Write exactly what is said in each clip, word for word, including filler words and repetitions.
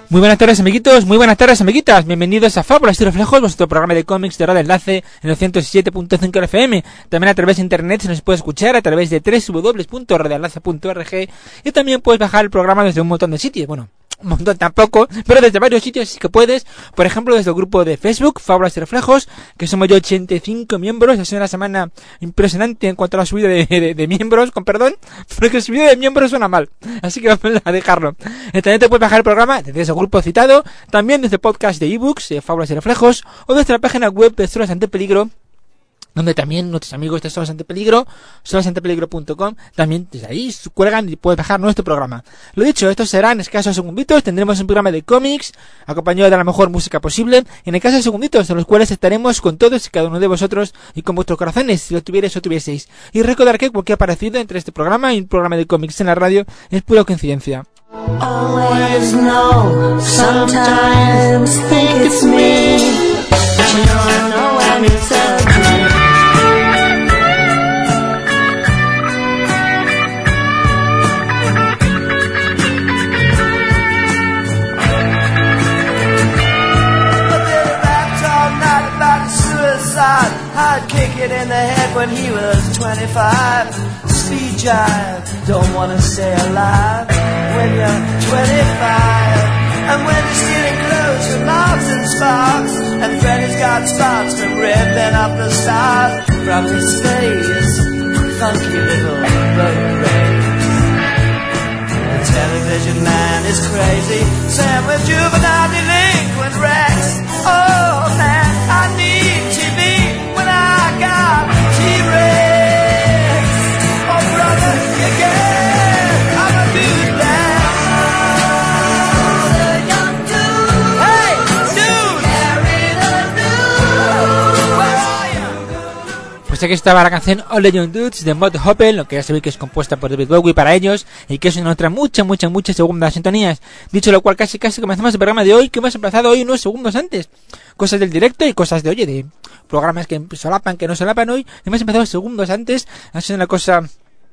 Muy buenas tardes, amiguitos, muy buenas tardes, amiguitas. Bienvenidos a Fábulas y Reflejos, vuestro programa de cómics de Radio Enlace en el ciento siete punto cinco F M. También a través de internet se nos puede escuchar a través de doble u doble u doble u punto radio enlace punto org y también puedes bajar el programa desde un montón de sitios. Bueno, un montón tampoco, pero desde varios sitios sí que puedes. Por ejemplo, desde el grupo de Facebook, Fábulas y Reflejos, que somos ya ochenta y cinco miembros. Ha sido una semana impresionante en cuanto a la subida de, de, de miembros, con perdón, porque la subida de miembros suena mal, así que vamos a dejarlo. También te puedes bajar el programa desde ese grupo citado, también desde el podcast de ebooks, de Fábulas y Reflejos, o desde la página web de Solas Ante Peligro, donde también nuestros amigos de Solas Ante Peligro, solas ante peligro punto com, también desde ahí cuelgan y puedes bajar nuestro programa. Lo dicho, estos serán escasos segunditos. Tendremos un programa de cómics acompañado de la mejor música posible, en escasos segunditos, en los cuales estaremos con todos y cada uno de vosotros y con vuestros corazones, si lo tuvierais o tuvieseis. Y recordar que cualquier parecido entre este programa y un programa de cómics en la radio es pura coincidencia. Always know, sometimes think it's me. You don't know when it's a dream. I'd kick it in the head when he was twenty-five. Speed jive, don't wanna stay alive when you're twenty-five. And when you're stealing clothes with knobs and sparks, and Freddy's got spots from ripping up the stars from his face, funky little road race. The television man is crazy, Sam with juvenile delinquent Rex. Oh man, I need T V when I got T-Rex. Oh brother, you get, I'm a dude man. Oh, the young dude. Hey, dude. Carry the dude. Where are you? Pues aquí estaba la canción All the Young Dudes de Mod Hopper, lo que ya sabéis que es compuesta por David Bowie para ellos y que es una otra muchas, muchas, muchas segundas sintonías. Dicho lo cual, casi casi comenzamos el programa de hoy, que hemos empezado hoy unos segundos antes. Cosas del directo y cosas de, oye, de programas que solapan, que no solapan hoy. Hemos empezado segundos antes, ha sido una cosa...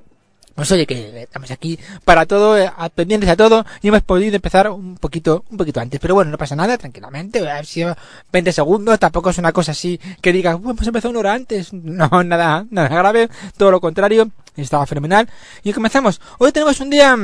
Pues oye, que estamos aquí para todo, eh, pendientes a todo, y hemos podido empezar un poquito, un poquito antes. Pero bueno, no pasa nada, tranquilamente, ha sido veinte segundos, tampoco es una cosa así que digas, uh, hemos empezado una hora antes. No, nada, nada grave, todo lo contrario, estaba fenomenal. Y comenzamos. Hoy tenemos un día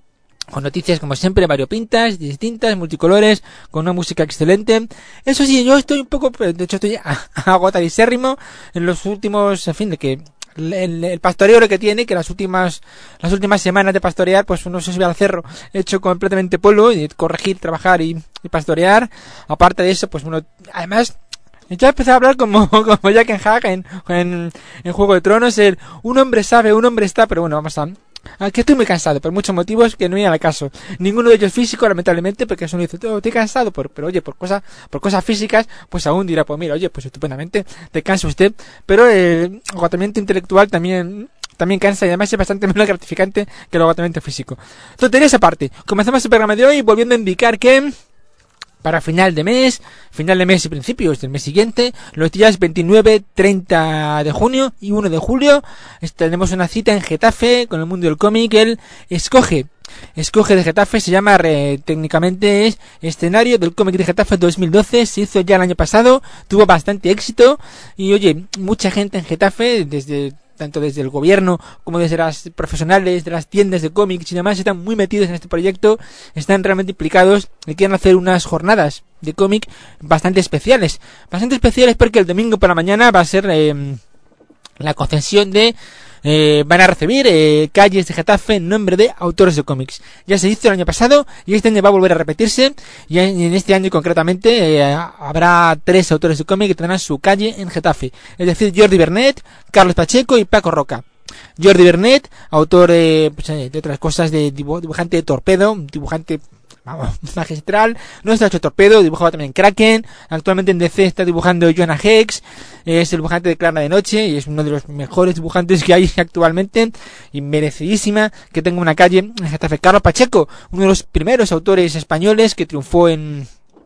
con noticias como siempre variopintas, distintas, multicolores, con una música excelente. Eso sí, yo estoy un poco, de hecho estoy agotadísimo en los últimos, en fin, de que El, el pastoreo lo que tiene, que las últimas las últimas semanas de pastorear, pues uno se sube al cerro hecho completamente polvo, y corregir, trabajar y, y pastorear. Aparte de eso, pues uno, además, ya empecé a hablar como, como Jack and Hack en, en, en Juego de Tronos, el un hombre sabe, un hombre está, pero bueno, vamos a... Aquí estoy muy cansado, por muchos motivos que no vienen al caso. Ninguno de ellos físico, lamentablemente, porque eso no dice, oh, estoy cansado, por, pero oye, por cosas, por cosas físicas, pues aún dirá, pues mira, oye, pues estupendamente, te cansa usted. Pero el agotamiento intelectual también, también cansa, y además es bastante menos gratificante que el agotamiento físico. Tonterías aparte, comenzamos el programa de hoy volviendo a indicar que para final de mes, final de mes y principios del mes siguiente, los días veintinueve, treinta de junio y uno de julio, tenemos una cita en Getafe con el mundo del cómic. El Escoge, Escoge de Getafe se llama, re, técnicamente es escenario del cómic de Getafe dos mil doce, se hizo ya el año pasado, tuvo bastante éxito y oye, mucha gente en Getafe, desde tanto desde el gobierno como desde las profesionales de las tiendas de cómics y demás, están muy metidos en este proyecto, están realmente implicados y quieren hacer unas jornadas de cómic bastante especiales, bastante especiales porque el domingo por la mañana va a ser eh, la concesión de Eh, van a recibir eh, calles de Getafe en nombre de autores de cómics. Ya se hizo el año pasado y este año va a volver a repetirse, y en este año concretamente eh, habrá tres autores de cómics que tendrán su calle en Getafe, es decir, Jordi Bernet, Carlos Pacheco y Paco Roca. Jordi Bernet, autor eh, pues, eh, de otras cosas, de dibu- dibujante de Torpedo, un dibujante vamos, magistral. No está hecho Torpedo, dibujaba también Kraken. Actualmente en D C está dibujando Jonah Hex, es el dibujante de Clara de Noche y es uno de los mejores dibujantes que hay actualmente, y merecidísima que tenga una calle en Getafe. Carlos Pacheco, uno de los primeros autores españoles que triunfó en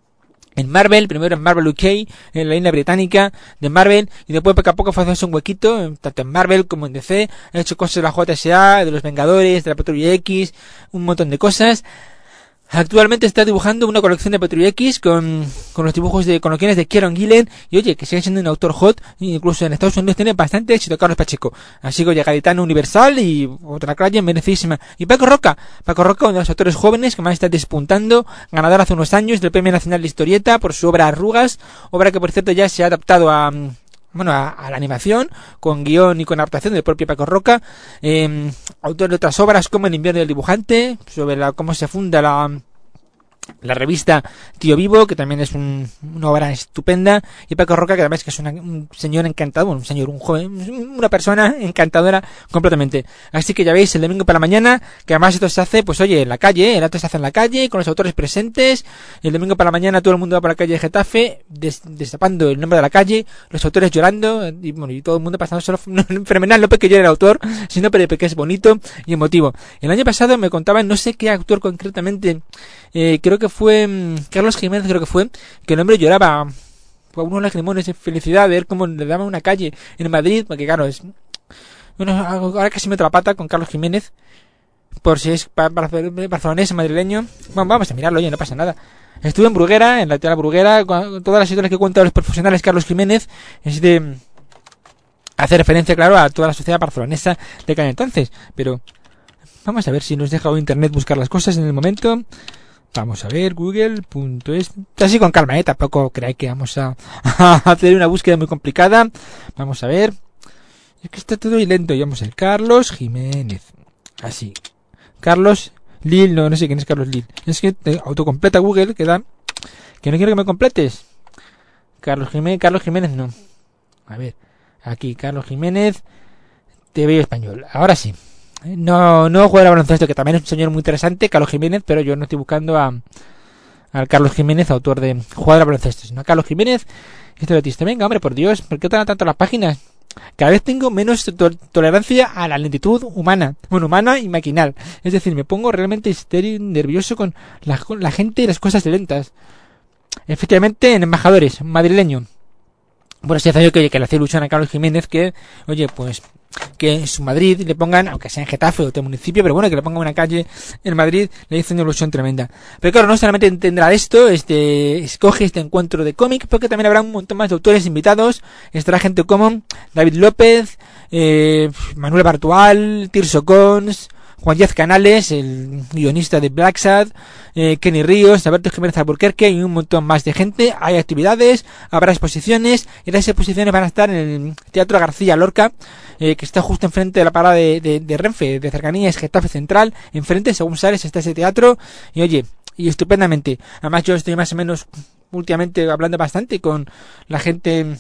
en Marvel, primero en Marvel U K, en la isla británica de Marvel, y después poco a poco fue haciendo un huequito, tanto en Marvel como en D C, ha hecho cosas de la J S A, de los Vengadores, de la Patrulla X, un montón de cosas. Actualmente está dibujando una colección de Patrulla X con, con los dibujos de, con los guiones de Kieron Gillen, y oye, que sigue siendo un autor hot, incluso en Estados Unidos tiene bastante éxito Carlos Pacheco. Así que oye, Gaditano Universal y otra calle merecidísima. Y Paco Roca, Paco Roca, uno de los autores jóvenes que más está despuntando, ganador hace unos años del Premio Nacional de Historieta por su obra Arrugas, obra que por cierto ya se ha adaptado a, bueno, a, a la animación, con guión y con adaptación del propio Paco Roca, eh, autor de otras obras como El invierno del dibujante, sobre la, cómo se funda la, la revista Tío Vivo, que también es un, una obra estupenda, y Paco Roca, que además que es una, un señor encantador, un señor, un joven, una persona encantadora completamente. Así que ya veis, el domingo para la mañana, que además esto se hace, pues oye, en la calle, el acto se hace en la calle, con los autores presentes, el domingo para la mañana todo el mundo va por la calle de Getafe, des, destapando el nombre de la calle, los autores llorando, y bueno, y todo el mundo pasando solo, no, fenomenal, no porque yo era el autor, sino porque es bonito y emotivo. El año pasado me contaban, no sé qué actor concretamente, eh, creo que fue um, Carlos Jiménez, creo que fue, que el hombre lloraba por unos lagrimones de felicidad de ver cómo le daban una calle en Madrid, porque claro, es, bueno, ahora casi meto la pata con Carlos Jiménez, por si es barcelonés, madrileño. Bueno, vamos a mirarlo, oye, no pasa nada. Estuve en Bruguera, en la tela Bruguera, con todas las historias que cuentan los profesionales Carlos Jiménez, es de hacer referencia, claro, a toda la sociedad barcelonesa de aquel entonces, pero vamos a ver si nos deja hoy internet buscar las cosas en el momento. Vamos a ver, google punto es, así con calma, eh, tampoco creáis que vamos a, a hacer una búsqueda muy complicada. Vamos a ver, es que está todo muy lento, y vamos a ver, Carlos Jiménez, así, Carlos Lil, no, no sé quién es Carlos Lil, es que te autocompleta Google, que da, que no quiero que me completes, Carlos Jiménez, Carlos Jiménez no, a ver, aquí, Carlos Jiménez, T V español, ahora sí. No, no juega al baloncesto, que también es un señor muy interesante, Carlos Jiménez, pero yo no estoy buscando a al Carlos Jiménez, autor de Jugador al baloncesto, sino a Carlos Jiménez, historietista. Venga, hombre, por Dios, ¿por qué te dan tanto las páginas? Cada vez tengo menos to- tolerancia a la lentitud humana, bueno, humana y maquinal. Es decir, me pongo realmente histérico, nervioso con la, con la gente y las cosas lentas. Efectivamente, en Embajadores, madrileño. Bueno, si hace yo que, que le hacía ilusión a Carlos Jiménez que, oye, pues, que en su Madrid le pongan, aunque sea en Getafe o otro municipio, pero bueno, que le pongan una calle en Madrid, le hizo una ilusión tremenda. Pero claro, no solamente tendrá esto, este, escoge este encuentro de cómic, porque también habrá un montón más de autores invitados. Estará gente como David López, eh, Manuel Bartual, Tirso Cons, Juan Díaz Canales, el guionista de Black Sad, eh, Kenny Ríos, Alberto Jiménez Alburquerque y un montón más de gente. Hay actividades, habrá exposiciones, y las exposiciones van a estar en el Teatro García Lorca, eh, que está justo enfrente de la parada de, de, de Renfe, de cercanías, Getafe Central. Enfrente, según sales, está ese teatro, y oye, y estupendamente. Además, yo estoy más o menos últimamente hablando bastante con la gente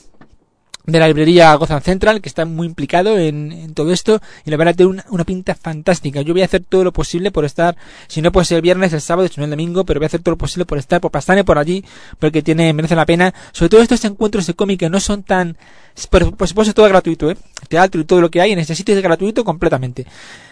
de la librería Gotham Central, que está muy implicado en, en todo esto, y la verdad tiene una, una pinta fantástica. Yo voy a hacer todo lo posible por estar, si no puede ser el viernes, el sábado, si no el domingo, pero voy a hacer todo lo posible por estar, por pasarme por allí, porque tiene, merece la pena. Sobre todo estos encuentros de cómic que no son tan, por, por supuesto todo es gratuito, eh, teatro y todo lo que hay en este sitio es gratuito completamente.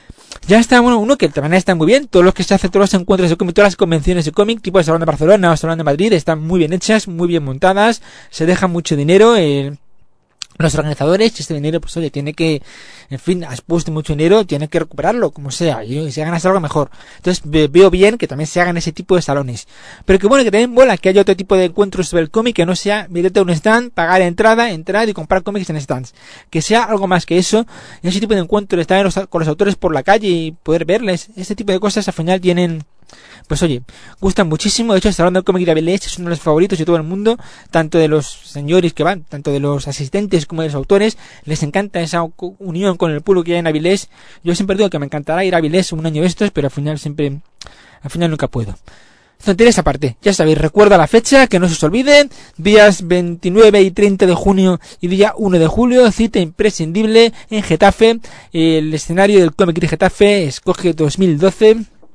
Ya está, bueno, uno que también está muy bien, todos los que se hacen, todos los encuentros de cómic, todas las convenciones de cómic, tipo el Salón de Barcelona o el Salón de Madrid, están muy bien hechas, muy bien montadas, se deja mucho dinero, eh, los organizadores, este dinero, pues oye, tiene que, en fin, has puesto mucho dinero, tiene que recuperarlo, como sea, y si ganas algo mejor. Entonces veo bien que también se hagan ese tipo de salones. Pero que bueno, que también mola que haya otro tipo de encuentros sobre el cómic, que no sea meterte a un stand, pagar entrada, entrar y comprar cómics en stands. Que sea algo más que eso, y ese tipo de encuentros, estar los, con los autores por la calle y poder verles, ese tipo de cosas al final tienen, pues oye, gustan muchísimo. De hecho, el Salón del Cómic de Avilés es uno de los favoritos de todo el mundo, tanto de los señores que van, tanto de los asistentes como de los autores. Les encanta esa unión con el pueblo que hay en Avilés. Yo siempre digo que me encantará ir a Avilés un año de estos, pero al final siempre, al final nunca puedo. Tontería esa parte, ya sabéis, recuerda la fecha, que no se os olvide, días veintinueve y treinta de junio y día uno de julio, cita imprescindible en Getafe, el escenario del Cómic de Getafe, escoge dos mil doce,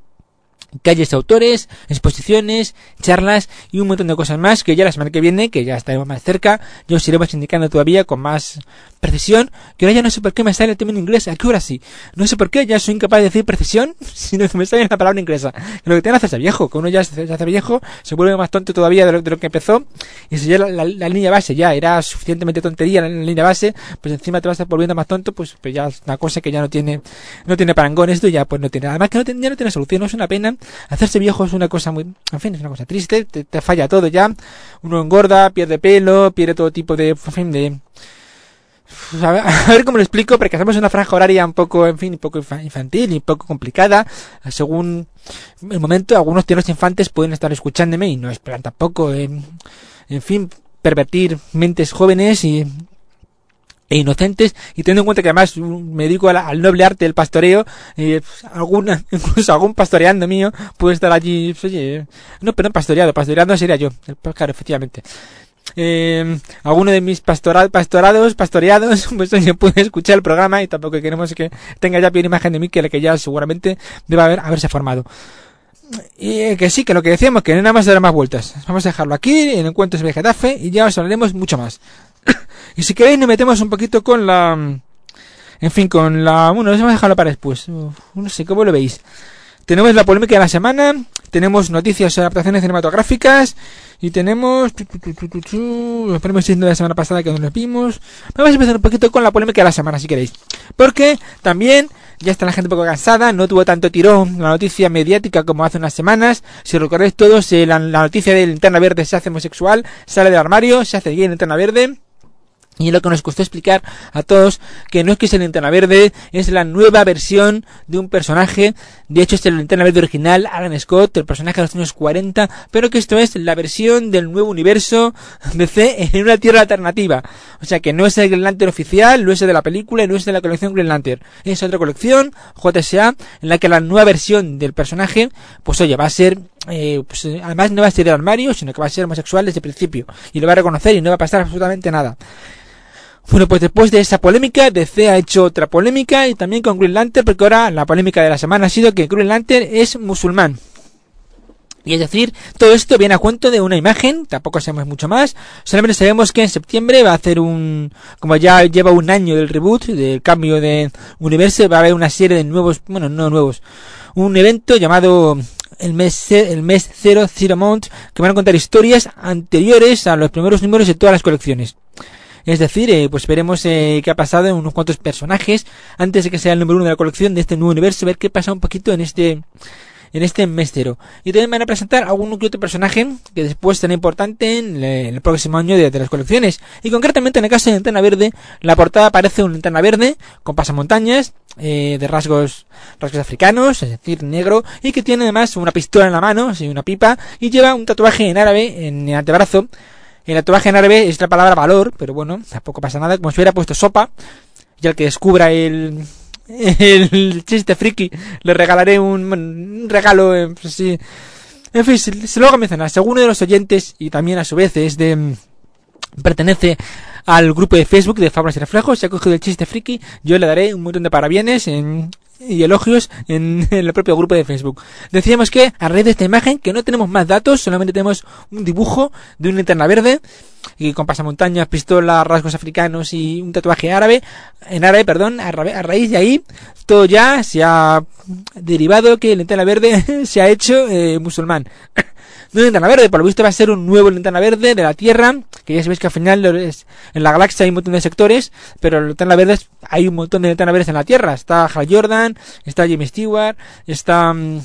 calles de autores, exposiciones, charlas y un montón de cosas más, que ya la semana que viene, que ya estaremos más cerca, yo os iremos indicando todavía con más precisión, que ahora ya no sé por qué me sale el término inglés, aquí ahora sí, no sé por qué, ya soy incapaz de decir precisión, sino que me sale la palabra inglesa, que lo que tiene que hacerse viejo, que uno ya se hace viejo, se vuelve más tonto todavía de lo, de lo que empezó, y si ya la, la, la línea base ya era suficientemente tontería la, la línea base, pues encima te vas a estar volviendo más tonto, pues, pues ya es una cosa que ya no tiene, no tiene parangón esto, ya pues no tiene, además que no tiene, ya no tiene solución, no es una pena, hacerse viejo es una cosa muy, en fin, es una cosa triste, te, te falla todo ya, uno engorda, pierde pelo, pierde todo tipo de, en fin, de, a ver, a ver cómo lo explico, porque hacemos una franja horaria un poco, en fin, un poco infantil y un poco complicada, según el momento, algunos tiernos infantes pueden estar escuchándome y no esperan tampoco, eh, en fin, pervertir mentes jóvenes y e inocentes, y teniendo en cuenta que además me dedico al, al noble arte del pastoreo, eh, alguna, incluso algún pastoreando mío puede estar allí, pues, oye, no, perdón, pastoreado, pastoreando sería yo, claro, efectivamente. Eh, alguno de mis pastora, pastorados, pastoreados, pues oye, puede escuchar el programa y tampoco queremos que tenga ya bien imagen de mí, que la que ya seguramente debe haber, haberse formado. Y eh, que sí, que lo que decíamos, que no nada más dará más vueltas. Vamos a dejarlo aquí, en Encuentros de Getafe, y ya os hablaremos mucho más. Y si queréis nos metemos un poquito con la... En fin, con la... Bueno, vamos a dejarlo para después. Uf, no sé, ¿cómo lo veis? Tenemos la polémica de la semana, tenemos noticias, adaptaciones cinematográficas, y tenemos... Los premios de la semana pasada que nos vimos. Vamos a empezar un poquito con la polémica de la semana, si queréis. Porque también... Ya está la gente un poco cansada, no tuvo tanto tirón la noticia mediática como hace unas semanas. Si recordáis todos, eh, la, la noticia de Linterna Verde se hace homosexual, sale del armario, se hace gay en Linterna Verde. Y lo que nos costó explicar a todos que no es que sea Linterna Verde, es la nueva versión de un personaje. De hecho, este es el Linterna Verde original, Alan Scott, el personaje de los años cuarenta, pero que esto es la versión del nuevo universo D C en una tierra alternativa. O sea que no es el Green Lantern oficial, no es el de la película y no es de la colección Green Lantern. Es otra colección, J S A, en la que la nueva versión del personaje, pues oye, va a ser... Eh, pues, además no va a ser del armario, sino que va a ser homosexual desde el principio. Y lo va a reconocer y no va a pasar absolutamente nada. Bueno, pues después de esa polémica, D C ha hecho otra polémica y también con Green Lantern, porque ahora la polémica de la semana ha sido que Green Lantern es musulmán. Y es decir, todo esto viene a cuento de una imagen, tampoco sabemos mucho más, solamente sabemos que en septiembre va a hacer un, como ya lleva un año del reboot, del cambio de universo, va a haber una serie de nuevos, bueno, no nuevos, un evento llamado el mes, el mes Zero, Zero Month, que van a contar historias anteriores a los primeros números de todas las colecciones. Es decir, eh, pues veremos eh, qué ha pasado en unos cuantos personajes antes de que sea el número uno de la colección de este nuevo universo, ver qué pasa un poquito en este en este mes cero. Y también van a presentar algún que otro personaje que después será importante en, en el próximo año de, de las colecciones. Y concretamente en el caso de Linterna Verde, la portada aparece un Linterna Verde con pasamontañas eh, de rasgos rasgos africanos, es decir, negro, y que tiene además una pistola en la mano, así, una pipa, y lleva un tatuaje en árabe en el antebrazo. El tatuaje en árabe es la palabra valor, pero bueno, tampoco pasa nada, como si hubiera puesto sopa. Y al que descubra el, el chiste friki, le regalaré un, un regalo, eh, pues sí. En fin, se, se lo hago mencionar. Según uno de los oyentes, y también a su vez es de... pertenece al grupo de Facebook de Fábulas y Reflejos, se ha cogido el chiste friki, yo le daré un montón de parabienes en... y elogios en, en el propio grupo de Facebook. Decíamos que a raíz de esta imagen, que no tenemos más datos, solamente tenemos un dibujo de una linterna verde y con pasamontañas, pistola, rasgos africanos y un tatuaje árabe, en árabe, perdón, a, ra- a raíz de ahí todo ya se ha derivado que la linterna verde se ha hecho eh, musulmán. No linterna verde, por lo visto va a ser un nuevo linterna verde de la Tierra, que ya sabéis que al final es, en la galaxia hay un montón de sectores, pero en linterna verde hay un montón de linterna verdes en la Tierra. Está Hal Jordan, está James Stewart, está um,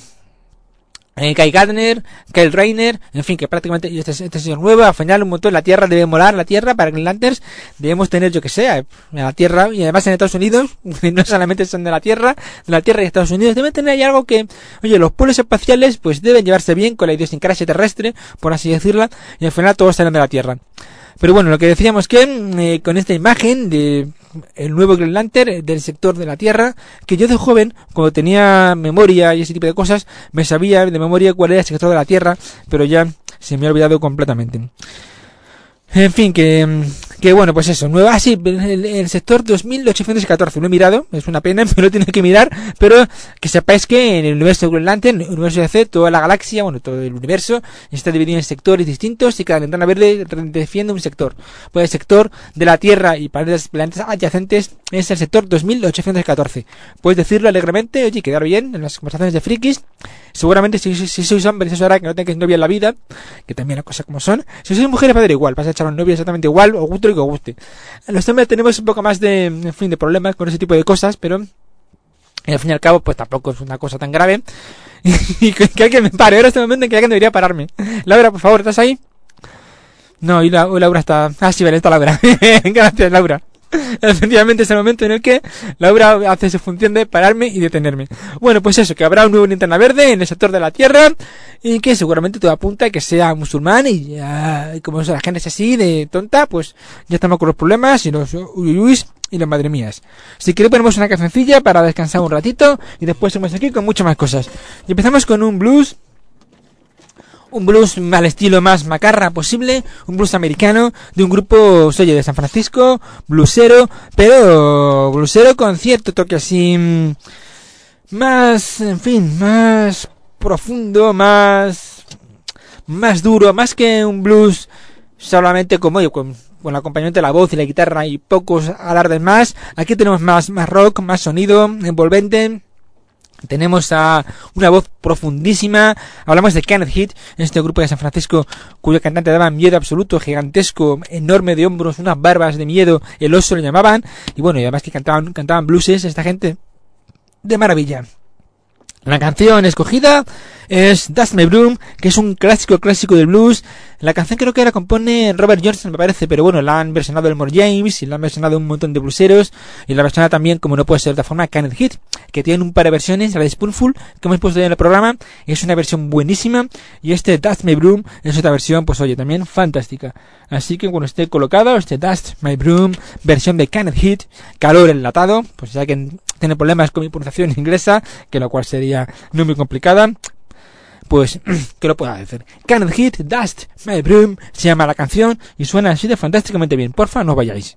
eh, Kai Gardner, Kyle Rayner, en fin, que prácticamente este, este señor nuevo, al final un montón, la Tierra debe molar, la Tierra, para Green Lanterns debemos tener, yo que sé, en la Tierra, y además en Estados Unidos, no solamente son de la Tierra, de la Tierra y Estados Unidos, deben tener ahí algo que, oye, los pueblos espaciales, pues deben llevarse bien con la idiosincrasia terrestre, por así decirla, y al final todos salen de la Tierra. Pero bueno, lo que decíamos que eh, con esta imagen de el nuevo Green Lantern del sector de la Tierra, que yo de joven, cuando tenía memoria y ese tipo de cosas, me sabía de memoria cuál era el sector de la Tierra, pero ya se me ha olvidado completamente. En fin, que, que bueno, pues eso, nueva, ah, sí, el, el sector dos mil ochocientos catorce, lo he mirado, es una pena, pero lo tengo que mirar, pero que sepáis que en el universo de Green Lantern, el universo de D C, toda la galaxia, bueno, todo el universo, está dividido en sectores distintos y cada linterna verde defiende un sector. Pues el sector de la Tierra y planetas, planetas adyacentes es el sector dos mil ochocientos catorce. Puedes decirlo alegremente, oye, quedar bien en las conversaciones de frikis. Seguramente si, si, si sois hombres, eso hará que no tengáis novia en la vida, que también las cosas como son. Si sois mujeres va a dar igual, vas a echar a un novio exactamente igual, o guste lo que os guste. Los hombres tenemos un poco más de, en fin, de problemas con ese tipo de cosas, pero Y al fin y al cabo, pues tampoco es una cosa tan grave. Y que, que alguien me pare. Ahora es el momento en que alguien debería pararme. Laura, por favor, ¿estás ahí? No, y, la, y Laura está... Ah, sí, vale, está Laura. Gracias, Laura. Efectivamente es el momento en el que Laura hace su función de pararme y detenerme. Bueno, pues eso, que habrá un nuevo linterna verde en el sector de la Tierra y que seguramente todo apunta a que sea musulmán y ya, y como la gente es así de tonta, pues ya estamos con los problemas y los uyuyuis y las madre mías. Si queréis ponemos una cancioncilla para descansar un ratito y después seguimos aquí con muchas más cosas. Y empezamos con un blues. Un blues al estilo más macarra posible, un blues americano de un grupo, oye, de San Francisco, bluesero, pero bluesero con cierto toque así más, en fin, más profundo, más más duro, más que un blues solamente como yo, con, con el acompañamiento de la voz y la guitarra y pocos alardes más. Aquí tenemos más, más rock, más sonido envolvente. Tenemos a una voz profundísima. Hablamos de Kenneth Heat, este grupo de San Francisco cuyo cantante daba miedo absoluto, gigantesco, enorme de hombros, unas barbas de miedo, el oso lo llamaban, y bueno, y además que cantaban, cantaban blueses, esta gente de maravilla. La canción escogida es Dust My Broom, que es un clásico clásico del blues. La canción creo que la compone Robert Johnson, me parece, pero bueno, la han versionado Elmore James y la han versionado un montón de blueseros y la versiona también, como no puede ser de otra forma, Kenneth Heat, que tiene un par de versiones, la de Spoonful, que hemos puesto en el programa, es una versión buenísima, y este Dust My Broom es otra versión, pues oye, también fantástica. Así que cuando esté colocado, este Dust My Broom, versión de Kenneth Heat, calor enlatado, pues ya que tiene problemas con mi pronunciación inglesa, que lo cual sería no muy complicada, pues que lo pueda decir. Kenneth Heat, Dust My Broom, se llama la canción y suena así de fantásticamente bien. Porfa, no vayáis.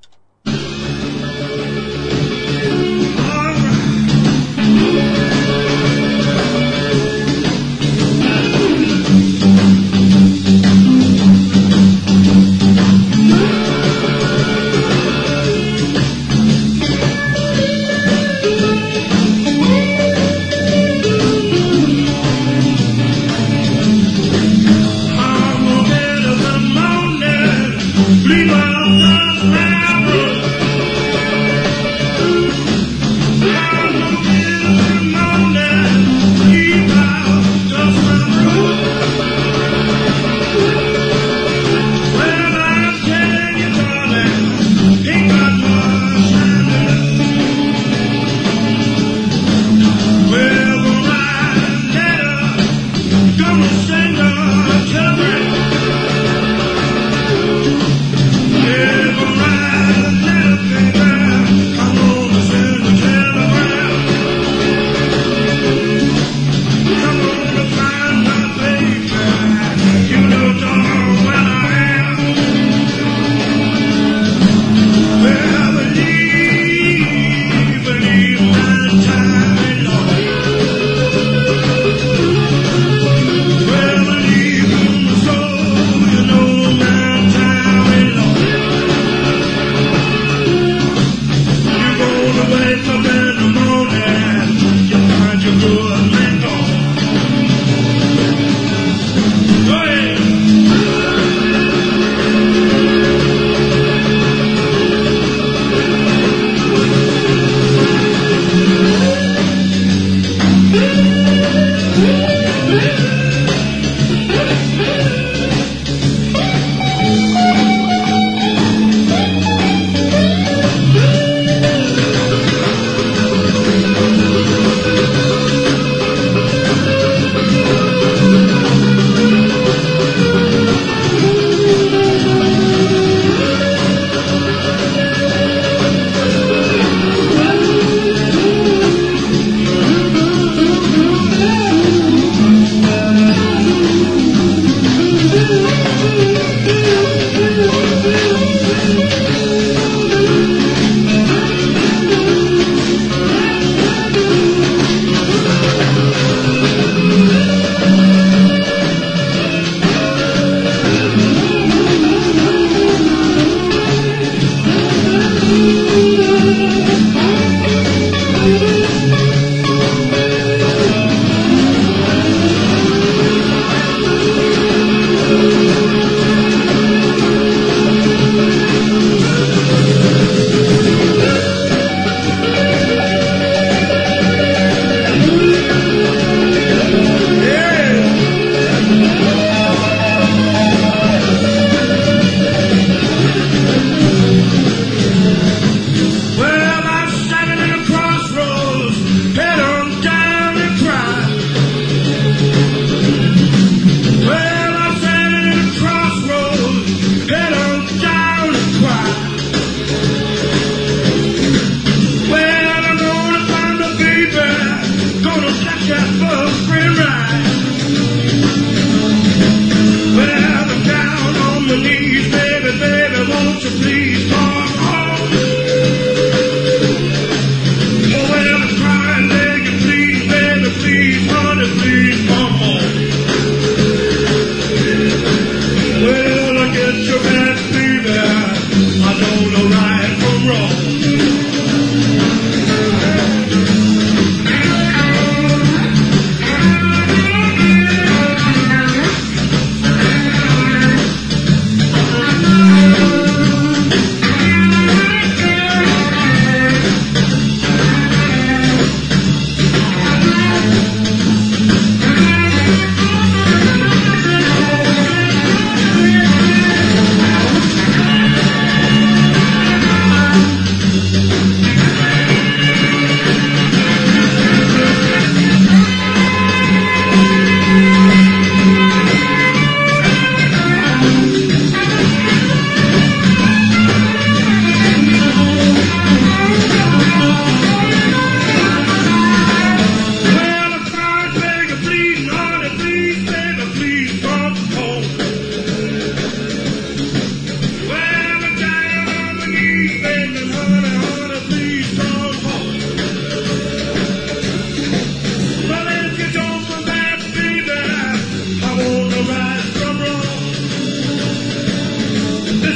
Leave out the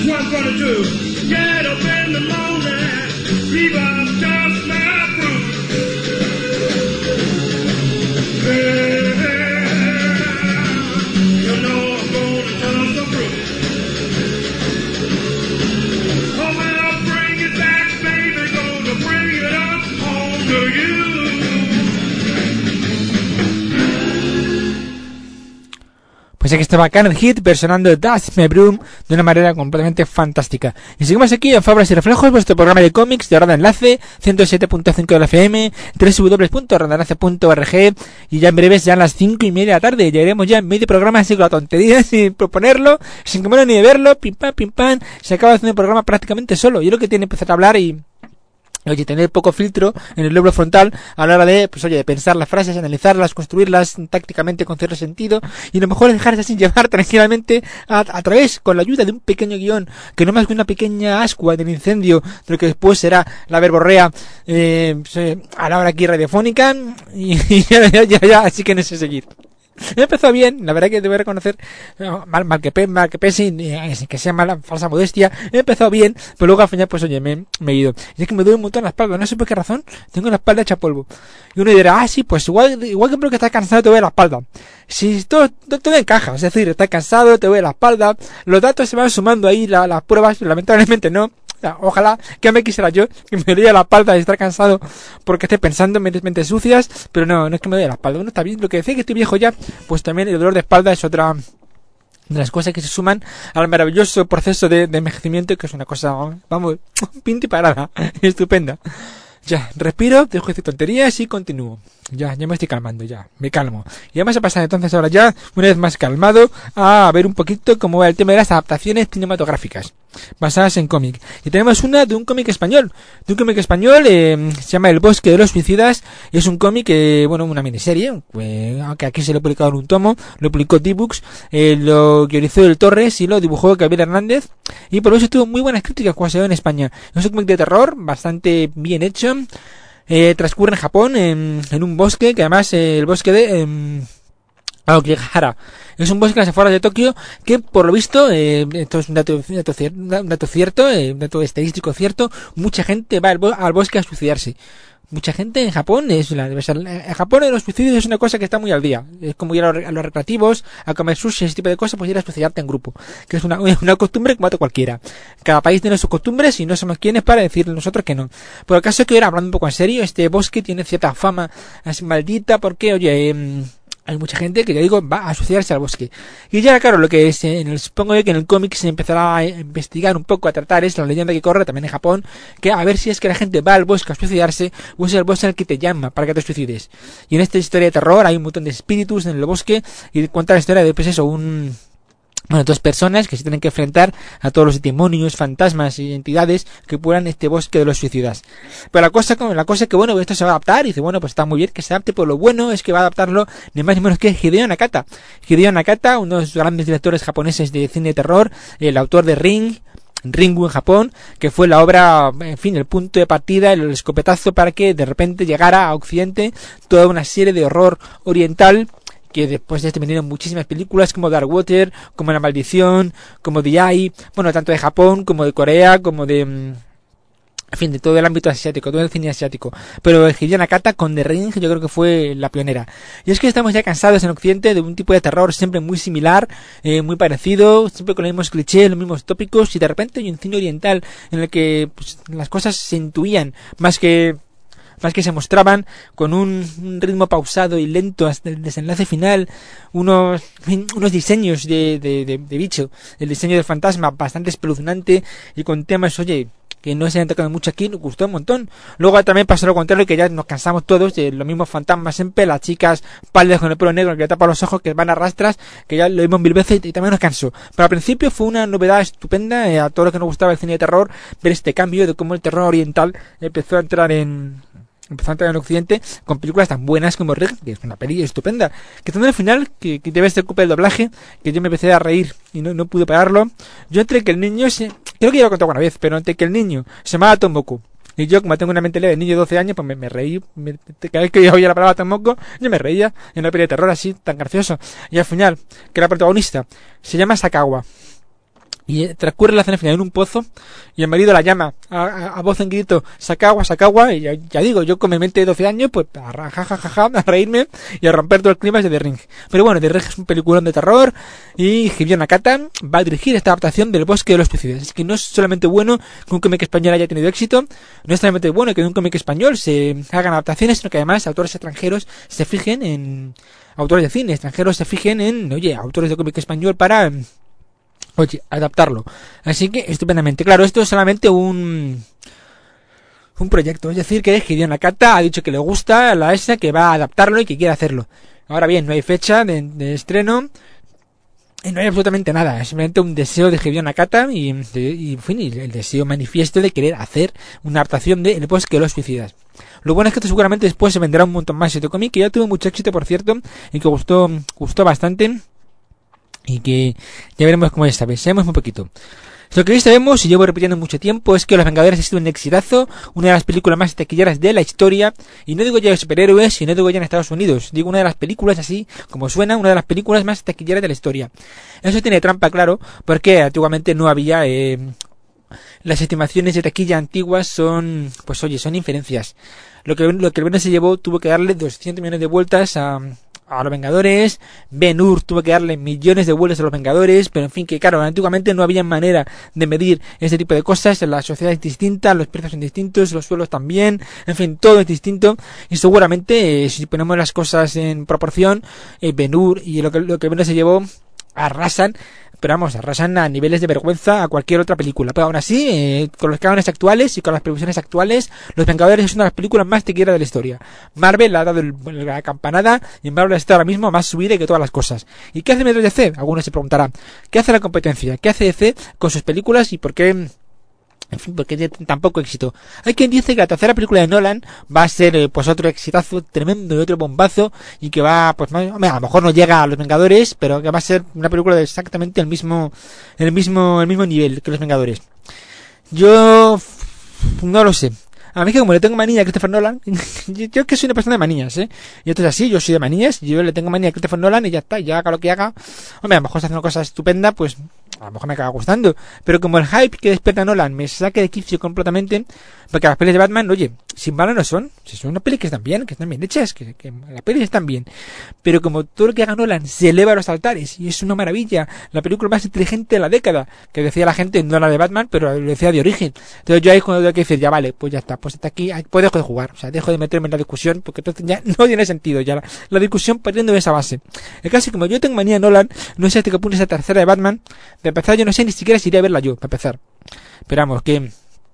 what I'm gonna do. Get up in the morning, leave up just my fruit. Yeah, you know I'm gonna turn some fruit. Oh, when I bring it back, baby, gonna bring it up home to you. Pues aquí estaba Kenneth Heat versionando Dust My Broom de una manera completamente fantástica. Y seguimos aquí en Fablas y Reflejos, vuestro programa de cómics de Rada Enlace, ciento siete punto cinco de la F M, doble u doble u doble u punto rada enlace punto org, y ya en breves, ya a las cinco y media de la tarde, ya iremos ya en medio programa así con la tontería, sin proponerlo, sin comerlo ni beberlo, pim pam, pim pam, se acaba haciendo el programa prácticamente solo. Y es lo que tiene empezar a hablar y... Oye, tener poco filtro en el lóbulo frontal a la hora de, pues oye, de pensar las frases, analizarlas, construirlas tácticamente con cierto sentido, y lo mejor es dejarse así llevar tranquilamente a, a través, con la ayuda de un pequeño guión, que no más que una pequeña ascua del incendio, de lo que después será la verborrea, eh, a la hora aquí radiofónica, y, y ya, ya, ya, ya, así que no sé seguir. He empezado bien, la verdad que debo reconocer, mal, mal que pe, mal que pese, que sea mala, falsa modestia, he empezado bien, pero luego al final pues oye, me, me he ido. Y es que me duele un montón la espalda, no sé por qué razón, tengo la espalda hecha polvo. Y uno dirá, ah sí, pues igual, igual que porque estás cansado te duele la espalda. Si todo, todo, todo encaja, es decir, estás cansado, te duele la espalda, los datos se van sumando ahí, la, las pruebas, lamentablemente no. Ojalá que me quisiera yo, que me duele la espalda y estar cansado porque esté pensando en mentes sucias, pero no, no es que me duele la espalda. Bueno, está bien, lo que decía que estoy viejo ya, pues también el dolor de espalda es otra de las cosas que se suman al maravilloso proceso de, de envejecimiento, que es una cosa, vamos, pinta y parada, estupenda. Ya, respiro, dejo de tonterías y continúo. Ya, ya me estoy calmando, ya, me calmo. Y vamos a pasar entonces ahora ya, una vez más calmado, a ver un poquito cómo va el tema de las adaptaciones cinematográficas basadas en cómic. Y tenemos una de un cómic español, de un cómic español, eh, se llama El Bosque de los Suicidas, y es un cómic, eh, bueno, una miniserie, eh, aunque aquí se lo he publicado en un tomo, lo publicó D-Books, eh, lo guionizó El Torres y lo dibujó Gabriel Hernández, y por eso tuvo muy buenas críticas cuando se dio en España. Es un cómic de terror, bastante bien hecho. Eh, transcurre en Japón, en, en un bosque, que además eh, el bosque de eh, Aokigahara. Es un bosque en las afueras de Tokio que, por lo visto, eh, esto es un dato, un dato, un dato cierto, eh, un dato estadístico cierto, mucha gente va al, bo- al bosque a suicidarse. Mucha gente en Japón, es la, debe ser, en Japón los suicidios es una cosa que está muy al día. Es como ir a los, a los recreativos, a comer sushi, ese tipo de cosas, pues ir a suicidarte en grupo. Que es una, una costumbre como otra cualquiera. Cada país tiene sus costumbres y no somos quienes para decirle nosotros que no. Por el caso que ahora, hablando un poco en serio, este bosque tiene cierta fama así maldita porque, oye, eh, hay mucha gente que, ya digo, va a suicidarse al bosque. Y ya, claro, lo que es, en el, supongo yo que en el cómic se empezará a investigar un poco, a tratar, es la leyenda que corre también en Japón, que a ver si es que la gente va al bosque a suicidarse, o es el bosque el que te llama para que te suicides. Y en esta historia de terror hay un montón de espíritus en el bosque, y cuenta la historia de, pues eso, un... Bueno, dos personas que se tienen que enfrentar a todos los demonios, fantasmas y entidades que pueblan este bosque de los suicidas. Pero la cosa, la cosa es que, bueno, esto se va a adaptar, y dice, bueno, pues está muy bien que se adapte, pero lo bueno es que va a adaptarlo ni más ni menos que Hideo Nakata. Hideo Nakata, uno de los grandes directores japoneses de cine de terror, el autor de Ring, Ringu en Japón, que fue la obra, en fin, el punto de partida, el escopetazo para que de repente llegara a Occidente toda una serie de horror oriental, que después de este vinieron muchísimas películas como Dark Water, como La Maldición, como The Eye, bueno, tanto de Japón como de Corea, como de... en fin, de todo el ámbito asiático, todo el cine asiático. Pero Hideo Nakata con The Ring yo creo que fue la pionera. Y es que estamos ya cansados en Occidente de un tipo de terror siempre muy similar, eh, muy parecido, siempre con los mismos clichés, los mismos tópicos, y de repente hay un cine oriental en el que pues, las cosas se intuían más que... más que se mostraban con un, un ritmo pausado y lento hasta el desenlace final, unos unos diseños de, de, de, de bicho, el diseño del fantasma bastante espeluznante y con temas, oye, que no se han tocado mucho aquí, nos gustó un montón. Luego también pasó lo contrario, que ya nos cansamos todos de los mismos fantasmas siempre, las chicas pálidas con el pelo negro que le tapan los ojos, que van a rastras, que ya lo vimos mil veces y también nos cansó. Pero al principio fue una novedad estupenda, eh, a todos los que nos gustaba el cine de terror, ver este cambio de cómo el terror oriental empezó a entrar en... empezó a entrar en Occidente con películas tan buenas como Ring, que es una peli estupenda, que tanto al final, que, que debe ser culpa del doblaje, que yo me empecé a reír y no, no pude pararlo. Yo entre que el niño se, creo que ya lo he contado una vez, pero entre que el niño se llamaba Tomoko y yo, como tengo una mente leve de niño de doce años, pues me, me reí, me, cada vez que yo oía la palabra Tomoko, yo me reía en una peli de terror así, tan gracioso. Y al final, que la protagonista se llama Sakawa, Y transcurre la escena final en un pozo y el marido la llama a, a, a voz en grito, saca agua, saca agua, y ya, ya digo, yo con mi mente de doce años, pues a, ja, ja, ja, ja, a reírme y a romper todo el clima de The Ring. Pero bueno, The Ring es un peliculón de terror y Hideo Nakata va a dirigir esta adaptación del Bosque de los Suicidas. Es que no es solamente bueno que un cómic español haya tenido éxito, no es solamente bueno que de un cómic español se hagan adaptaciones, sino que además autores extranjeros se fijen en... autores de cine extranjeros se fijen en, oye, autores de cómic español para... oye, adaptarlo. Así que estupendamente. Claro, esto es solamente un un proyecto, es decir, que Hideo Nakata ha dicho que le gusta a la E S A, que va a adaptarlo y que quiere hacerlo. Ahora bien, no hay fecha de, de estreno y no hay absolutamente nada, es simplemente un deseo de Hideo Nakata y, y, en fin, y el deseo manifiesto de querer hacer una adaptación de El Bosque de los Suicidas. Lo bueno es que esto seguramente después se venderá un montón más. Este cómic que ya tuvo mucho éxito, por cierto, y que gustó gustó bastante. Y que ya veremos cómo es esta vez, sabemos muy poquito. Lo que hoy sabemos, y llevo repitiendo mucho tiempo, es que Los Vengadores ha sido un exitazo, una de las películas más taquilleras de la historia, y no digo ya de superhéroes, y no digo ya en Estados Unidos, digo una de las películas, así como suena, una de las películas más taquilleras de la historia. Eso tiene trampa, claro, porque antiguamente no había... Eh, las estimaciones de taquilla antiguas son, pues oye, son inferencias. Lo que, lo que el Venom se llevó tuvo que darle doscientos millones de vueltas a... a los Vengadores, Ben-Hur tuvo que darle millones de vueltas a los Vengadores, pero en fin, que claro, antiguamente no había manera de medir ese tipo de cosas, la sociedad es distinta, los precios son distintos, los suelos también, en fin, todo es distinto, y seguramente, eh, si ponemos las cosas en proporción, eh, Ben-Hur y lo que, lo que Ben-Hur se llevó, arrasan, pero vamos, arrasan a niveles de vergüenza a cualquier otra película. Pero aún así, eh, con los cánones actuales y con las previsiones actuales, Los Vengadores es una de las películas más taquilleras de la historia. Marvel ha dado el, la campanada y Marvel está ahora mismo más subida que todas las cosas. ¿Y qué hace D C? Algunos se preguntarán. ¿Qué hace la competencia? ¿Qué hace D C con sus películas y por qué... en fin, porque tiene tan poco éxito? Hay quien dice que la tercera película de Nolan va a ser eh, pues otro exitazo tremendo y otro bombazo, y que va, pues más, hombre, a lo mejor no llega a Los Vengadores, pero que va a ser una película de exactamente el mismo el mismo el mismo nivel que Los Vengadores. Yo no lo sé. A mí, que como le tengo manía a Christopher Nolan, yo, yo que soy una persona de manías, ¿eh? Y esto es así, yo soy de manías, yo le tengo manía a Christopher Nolan y ya está, ya haga lo que haga. Hombre, a lo mejor está haciendo cosas estupendas, pues a lo mejor me acaba gustando. Pero como el hype que despierta Nolan me saque de quicio completamente, porque las pelis de Batman, oye, sin malas no son, si son unas pelis que están bien, que están bien hechas, que, que las pelis están bien. Pero como todo lo que haga Nolan se eleva a los altares, y es una maravilla, la película más inteligente de la década, que decía la gente, no la de Batman, pero lo decía de origen. Entonces yo ahí cuando tengo que decir, ya vale, pues ya está, pues hasta aquí, pues dejo de jugar, o sea, dejo de meterme en la discusión, porque entonces ya no tiene sentido, ya la, la discusión partiendo de esa base. Es casi como yo tengo manía a Nolan, no sé hasta qué punto esa tercera de Batman, de empezar yo no sé ni siquiera si iré a verla yo, para empezar. Pero vamos, que...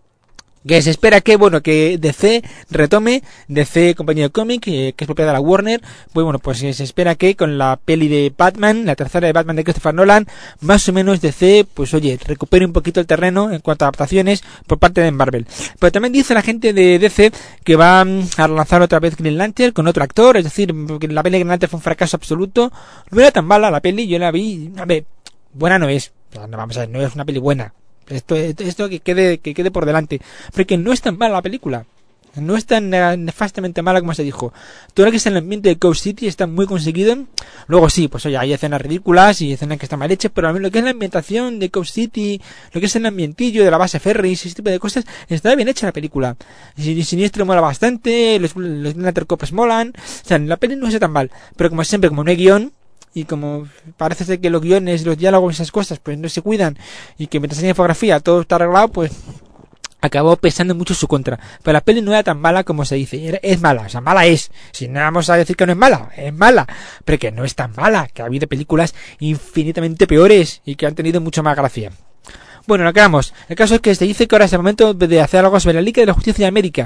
que se espera que, bueno, que D C retome, D C compañía de cómic, eh, que es propiedad de la Warner, pues bueno, pues eh, se espera que con la peli de Batman, la tercera de Batman de Christopher Nolan, más o menos D C, pues oye, recupere un poquito el terreno en cuanto a adaptaciones por parte de Marvel. Pero también dice la gente de D C que va a lanzar otra vez Green Lantern con otro actor, es decir, que la peli de Green Lantern fue un fracaso absoluto, no era tan mala la peli, yo la vi, a ver, buena no es, no, vamos a ver, no es una peli buena. Esto, esto que quede, que quede por delante. Porque no es tan mala la película. No es tan nefastamente mala como se dijo. Todo lo que está en el ambiente de Coast City está muy conseguido. Luego sí, pues oye, hay escenas ridículas y escenas que están mal hechas, pero a mí lo que es la ambientación de Coast City, lo que es el ambientillo de la base Ferris, ese tipo de cosas, está bien hecha la película. Y Siniestro mola bastante, los, los Lettercops molan. O sea, la peli no es tan mal. Pero como siempre, como no hay guión, y como parece ser que los guiones, los diálogos y esas cosas pues no se cuidan, y que mientras hay infografía todo está arreglado, pues acabó pesando mucho en su contra. Pero la peli no era tan mala como se dice. Es mala, o sea, mala es. Si no vamos a decir que no es mala, es mala, pero que no es tan mala, que ha habido películas infinitamente peores y que han tenido mucho más gracia. Bueno, lo que vamos, el caso es que se dice que ahora es el momento de hacer algo sobre la Liga de la Justicia de América.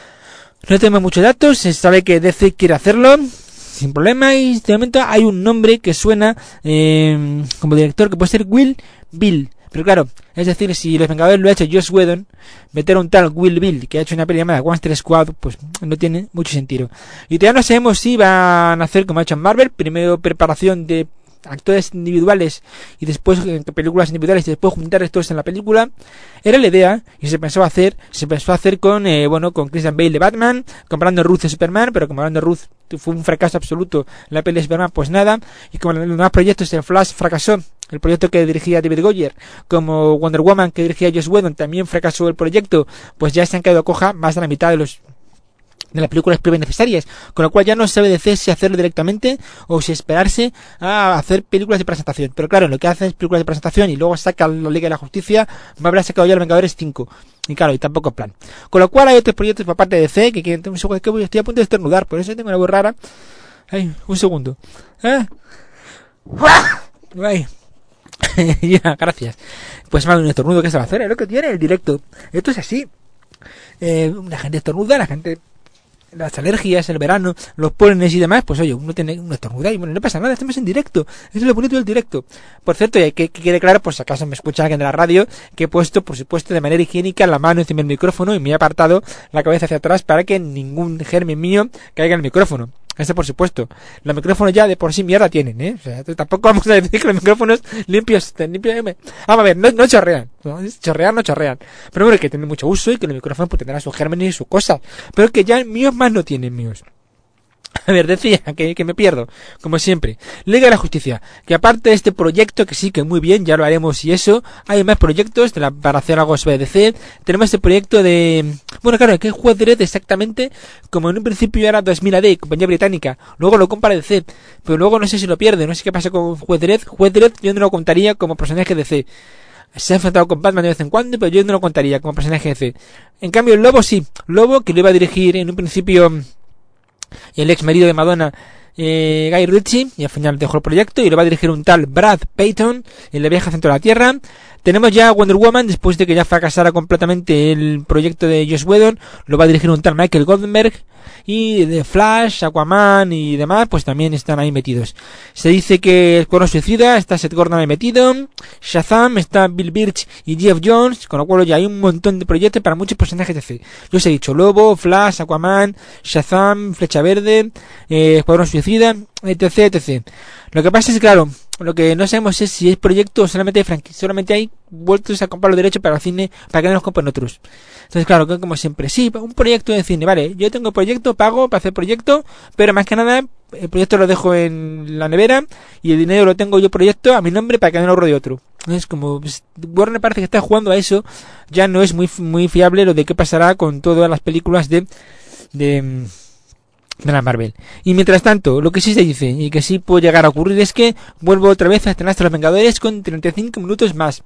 No tenemos muchos datos, se sabe que D C quiere hacerlo sin problema, y de momento hay un nombre que suena eh, como director, que puede ser Will Bill. Pero claro, es decir, si Los Vengadores lo ha hecho Joss Whedon, meter a un tal Will Bill que ha hecho una peli llamada Monster Squad, pues no tiene mucho sentido. Y todavía no sabemos si van a hacer como ha hecho en Marvel, primero preparación de actores individuales y después eh, películas individuales y después juntar estos en la película. Era la idea y se pensó hacer, se pensó hacer con eh, bueno, con Christian Bale de Batman, con Brandon Ruth de Superman, pero como Brandon Ruth fue un fracaso absoluto la peli de Superman, pues nada, y como en los demás proyectos el Flash fracasó el proyecto que dirigía David Goyer, como Wonder Woman que dirigía Joss Whedon, también fracasó el proyecto, pues ya se han quedado coja más de la mitad de los de las películas previas necesarias, con lo cual ya no sabe decir si hacerlo directamente o si esperarse a hacer películas de presentación. Pero claro, lo que hace es películas de presentación y luego saca la Liga de la Justicia, va a haber sacado ya los Vengadores cinco. Y claro, y tampoco es plan. Con lo cual hay otros proyectos por parte de D C que quieren... Un segundo, que estoy a punto de estornudar, por eso tengo una voz rara. Ay, un segundo. ¿Eh? Ay. Ya, gracias. Pues más un estornudo que se va a hacer, es lo que tiene el directo. Esto es así. Eh, la gente estornuda, la gente... Las alergias, el verano, los pólenes y demás, pues oye, uno tiene una estornuda y bueno, no pasa nada, estamos en directo. Eso es lo bonito del directo. Por cierto, y que, que quede claro, pues si acaso me escucha alguien de la radio, que he puesto, por supuesto, de manera higiénica la mano encima del micrófono y me he apartado la cabeza hacia atrás para que ningún germen mío caiga en el micrófono. Eso por supuesto. Los micrófonos ya de por sí mierda tienen, ¿eh? O sea, tampoco vamos a decir que los micrófonos limpios, limpios, vamos a ver, no, no chorrean, ¿no? Chorrean, no chorrean. Pero bueno, que tienen mucho uso y que los micrófonos pues tendrán sus gérmenes y sus cosas. Pero que ya míos más no tienen míos. A ver, decía que, que me pierdo, como siempre. Liga de la Justicia, que aparte de este proyecto, que sí, que muy bien, ya lo haremos y eso, hay más proyectos de la, para hacer algo sobre D C. Tenemos este proyecto de... Bueno, claro, que es Juez Dredd exactamente, como en un principio era dos mil A D, compañía británica, luego lo compra D C, pero luego no sé si lo pierde, no sé qué pasa con Juez Dredd. Juez Dredd yo no lo contaría como personaje de D C. Se ha enfrentado con Batman de vez en cuando, pero yo no lo contaría como personaje de D C. En cambio, el Lobo sí, Lobo, que lo iba a dirigir en un principio... el ex marido de Madonna, eh, Guy Ritchie, y al final dejó el proyecto y lo va a dirigir un tal Brad Peyton en La Vieja Centro de la Tierra. Tenemos ya Wonder Woman, después de que ya fracasara completamente el proyecto de Joss Whedon, lo va a dirigir un tal Michael Goldberg, y de Flash, Aquaman y demás, pues también están ahí metidos. Se dice que Escuadrón Suicida está Seth Gordon ahí metido, Shazam está Bill Birch y Geoff Johns, con lo cual ya hay un montón de proyectos para muchos personajes de D C. Yo os he dicho Lobo, Flash, Aquaman, Shazam, Flecha Verde, eh, Escuadrón Suicida, etc, etcétera. Lo que pasa es, claro, lo que no sabemos es si es proyecto o solamente hay franquicia, solamente hay vueltos a comprar los derechos para el cine, para que no los compren otros. Entonces, claro, que como siempre, sí, un proyecto de cine, vale, yo tengo proyecto, pago para hacer proyecto, pero más que nada, el proyecto lo dejo en la nevera y el dinero lo tengo yo proyecto a mi nombre para que no lo rodee otro. Es como, pues, Warner parece que está jugando a eso, ya no es muy, muy fiable lo de qué pasará con todas las películas de, de, de la Marvel. Y mientras tanto, lo que sí se dice y que sí puede llegar a ocurrir es que vuelvo otra vez a estrenar hasta los Vengadores con treinta y cinco minutos más.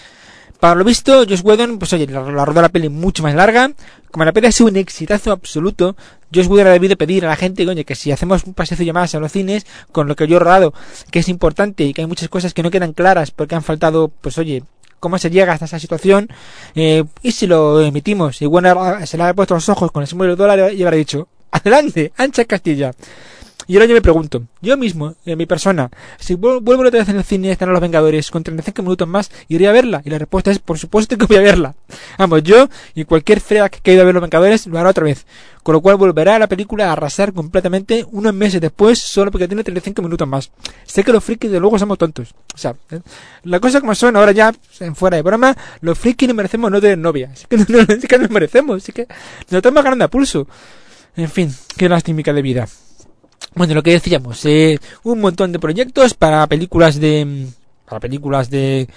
Para lo visto, Joss Whedon, pues oye, la, la rodó la peli mucho más larga. Como la peli ha sido un exitazo absoluto, Joss Whedon ha debido pedir a la gente, coño, que si hacemos un paseo más a los cines, con lo que yo he rodado, que es importante y que hay muchas cosas que no quedan claras porque han faltado, pues oye, cómo se llega hasta esa situación, eh, y si lo emitimos, y bueno, se le ha puesto los ojos con el símbolo del dólar y habrá dicho, adelante, ancha Castilla. Y ahora yo me pregunto, yo mismo, en mi persona, si vuelvo otra vez en el cine y están Los Vengadores con treinta y cinco minutos más, ¿iré a verla? Y la respuesta es, por supuesto que voy a verla. Vamos, yo y cualquier frea que haya ido a ver Los Vengadores lo hará otra vez. Con lo cual volverá a la película a arrasar completamente unos meses después, solo porque tiene treinta y cinco minutos más. Sé que los frikis de luego somos tontos. O sea, ¿eh? La cosa como son, ahora ya, en fuera de broma, los frikis nos merecemos no tener novia. Así que no, no, así que nos merecemos, así que nos estamos ganando a pulso. En fin, qué lástima de vida. Bueno, lo que decíamos, eh, un montón de proyectos para películas de para películas de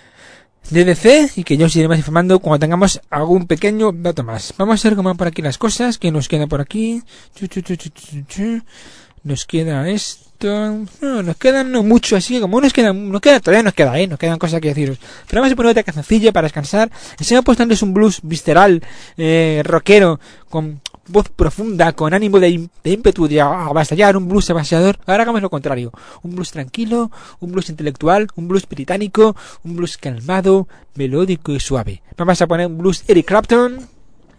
de D C y que yo os iré más informando cuando tengamos algún pequeño dato más. Vamos a ver cómo van por aquí las cosas, que nos queda por aquí. Chu, chu, chu, chu, chu, chu. Nos queda esto, no, nos quedan no mucho, así que como nos queda, nos queda, todavía nos queda, eh, nos quedan cosas que deciros. Pero vamos a poner otra cancioncilla para descansar. El señor apostando es un blues visceral, eh, rockero, con voz profunda, con ánimo de, de ímpetu de avasallar, un blues avasallador. Ahora hagamos lo contrario, un blues tranquilo, un blues intelectual, un blues británico, un blues calmado, melódico y suave. Vamos a poner un blues Eric Clapton.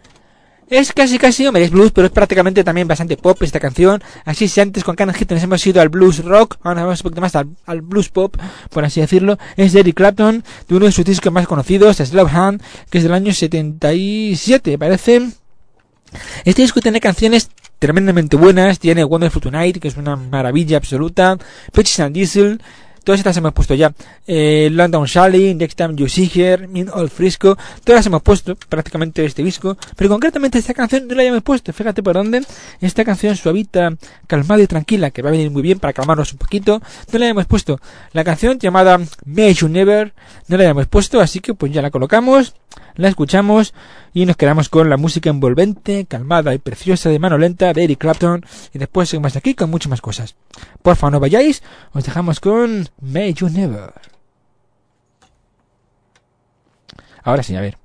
Es casi casi, hombre, es blues, pero es prácticamente también bastante pop esta canción. Así si antes con Can Hit nos hemos ido al blues rock, ahora vamos un poquito más al, al blues pop, por así decirlo. Es de Eric Clapton, de uno de sus discos más conocidos, Slow Hand, que es del año setenta y siete, parece. Este disco tiene canciones tremendamente buenas, tiene Wonderful Tonight, que es una maravilla absoluta, Peaches and Diesel, Todas estas hemos puesto ya. Eh, London Sally, Next Time You See Her, Mean Old Frisco, todas las hemos puesto prácticamente este disco, pero concretamente esta canción no la hayamos puesto. Fíjate por dónde. Esta canción suavita, calmada y tranquila, que va a venir muy bien para calmarnos un poquito, no la hayamos puesto. La canción llamada May You Never no la hayamos puesto, así que pues ya la colocamos, la escuchamos y nos quedamos con la música envolvente, calmada y preciosa de mano lenta de Eric Clapton, y después seguimos aquí con muchas más cosas. Por favor, no vayáis, os dejamos con May You Never. Ahora sí, a ver.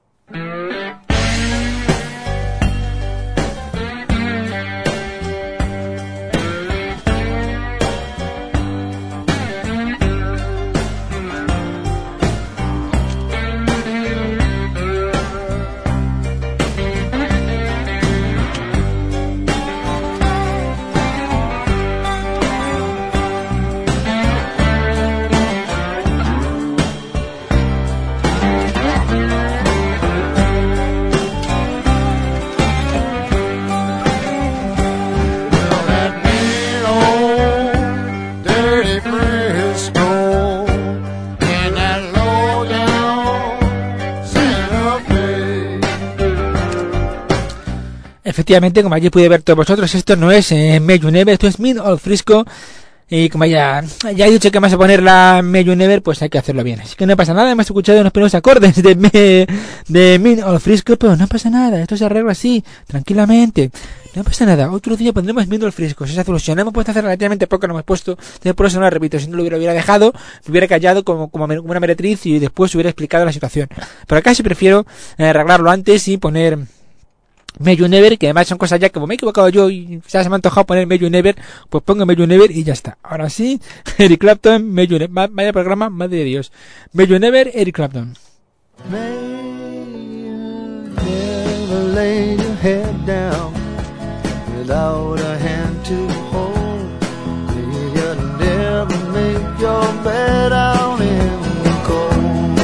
Efectivamente, como aquí puede ver todos vosotros, esto no es eh, May You Never, esto es Mean Old Frisco. Y como ya, ya he dicho que vamos a poner la May You Never, pues hay que hacerlo bien. Así que no pasa nada, hemos escuchado unos primeros acordes de, me, de Mean Old Frisco, pero no pasa nada, esto se arregla así, tranquilamente. No pasa nada, otro día pondremos Mean Old Frisco, esa solución. Hemos puesto hacer relativamente poco, lo hemos puesto, por eso no lo repito. Si no lo hubiera, hubiera dejado, me hubiera callado como, como una meretriz y después hubiera explicado la situación. Pero acá sí prefiero eh, arreglarlo antes y poner May You Never, que además son cosas ya que como me he equivocado yo y ya se me ha antojado poner May You Never, pues pongo May You Never y ya está. Ahora sí, Eric Clapton, May You Never. Vaya programa, madre de Dios. May You Never, Eric Clapton. May you never lay your head down without a hand to hold. May you never make your bed out in the cold.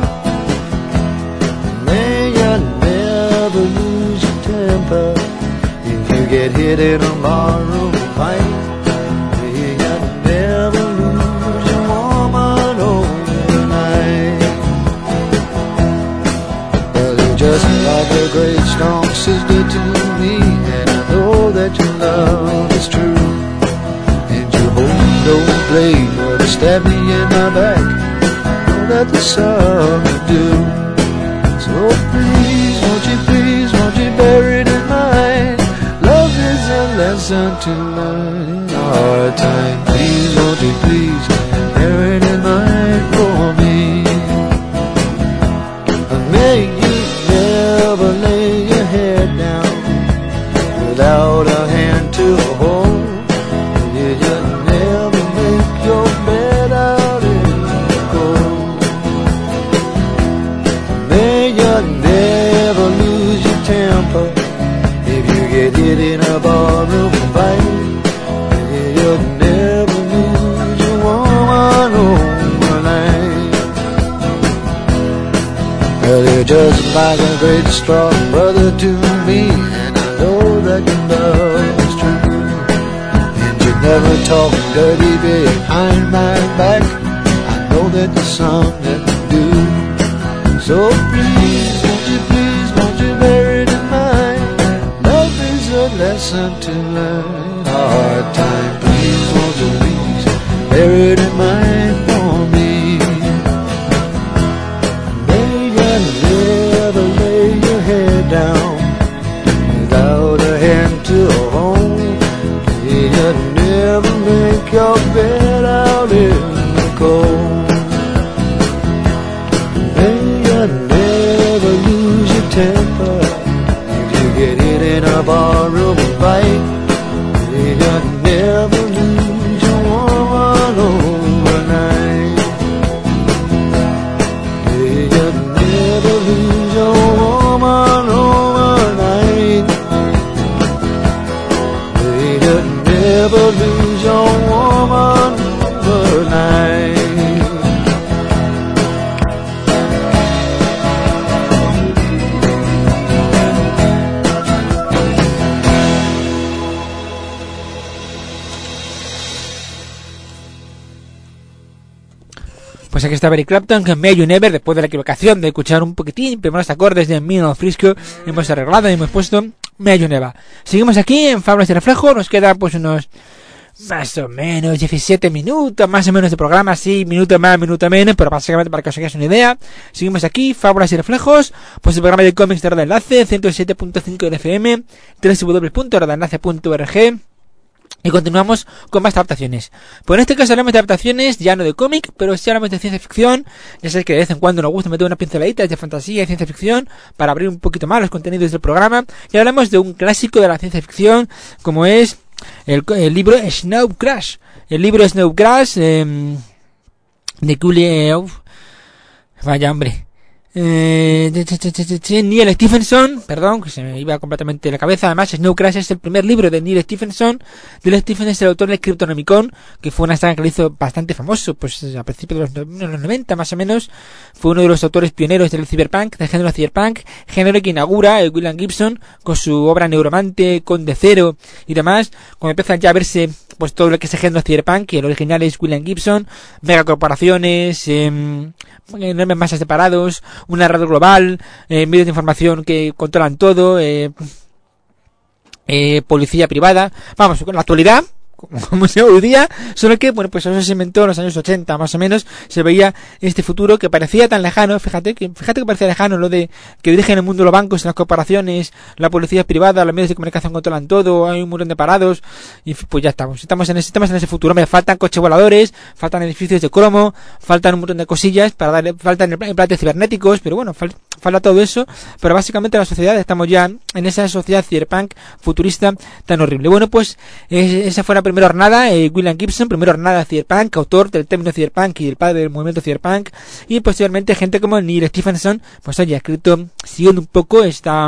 May you never lose your temper if you get hit in a barroom fight. May you never lose your woman overnight. Well, you're just like a great strong sister to me, and I know that your love is true. And you hold no blade or to stab me in my back. I know that the sun will do. So please, won't you please, won't you bear it in mind? Love is a lesson to learn in our time. Please, won't you please, bear it in mind for me. And may you never lay your head down without a hand to hold. May you never make your bed out in the cold. May you never lose your temper if you get hit in a barroom fight. May you never lose your woman overnight. Well, you're just like a great strong brother to me, and I know that your love is true. And you never talk dirty behind my back. I know that the sun never do. So please, won't you please, won't you bear it in mind? Love is a lesson to learn in hard time. Please, won't you please, bear it in mind for me. May you never lay your head down without a hand to hold. May you never make your bed out in the cold. May you never lose your temper if you get hit in a barroom fight. May you never lose your woman overnight. May you never lose your woman overnight. May you never lose your woman overnight. Pues aquí está Eric Clapton con May You Never, después de la equivocación de escuchar un poquitín primeros acordes de Mino Frisco, hemos arreglado y hemos puesto May You Never. Seguimos aquí en Fábulas y Reflejo, nos queda pues unos más o menos diecisiete minutos, más o menos de programa, sí, minuto más, minuto menos, pero básicamente para que os hagáis una idea. Seguimos aquí, Fábulas y Reflejos, pues el programa de cómics de Red Enlace, ciento siete punto cinco de F M, doble u doble u doble u punto red enlace punto org. Y continuamos con más adaptaciones. Pues en este caso hablamos de adaptaciones ya no de cómic, pero sí hablamos de ciencia ficción. Ya sabéis que de vez en cuando nos gusta meter unas pinceladitas de fantasía y ciencia ficción para abrir un poquito más los contenidos del programa. Y hablamos de un clásico de la ciencia ficción, como es el, el libro Snow Crash. El libro Snow Crash eh, de Julie... Uh, vaya hombre... Eh, Neil Stephenson, perdón, que se me iba completamente la cabeza. Además, Snow Crash es el primer libro de Neil Stephenson. Neil Stephenson es el autor del Cryptonomicon, que fue una saga que lo hizo bastante famoso, pues a principios de los noventa más o menos. Fue uno de los autores pioneros del cyberpunk, del género cyberpunk, género que inaugura el William Gibson con su obra Neuromante, Conde Cero y demás, cuando empiezan ya a verse pues todo lo que es el género cyberpunk, que el original es William Gibson, megacorporaciones, eh, enormes masas separados, una red global, eh, medios de información que controlan todo, eh, eh, policía privada, vamos, con la actualidad, como se ve hoy día, solo que, bueno, pues eso se inventó en los años ochenta, más o menos, se veía este futuro que parecía tan lejano, fíjate que, fíjate que parecía lejano lo de que dirigen el mundo los bancos, las corporaciones, la policía privada, los medios de comunicación controlan todo, hay un montón de parados, y pues ya estamos, estamos en ese, estamos en ese futuro, me faltan coches voladores, faltan edificios de cromo, faltan un montón de cosillas para darle, faltan implantes cibernéticos, pero bueno, falta falta todo eso, pero básicamente la sociedad, estamos ya en esa sociedad cyberpunk futurista tan horrible. Bueno, pues eh, esa fue la primera jornada, eh, William Gibson, primera jornada cyberpunk, autor del término cyberpunk y el padre del movimiento cyberpunk, y posteriormente gente como Neil Stephenson, pues haya escrito, siguiendo un poco esta...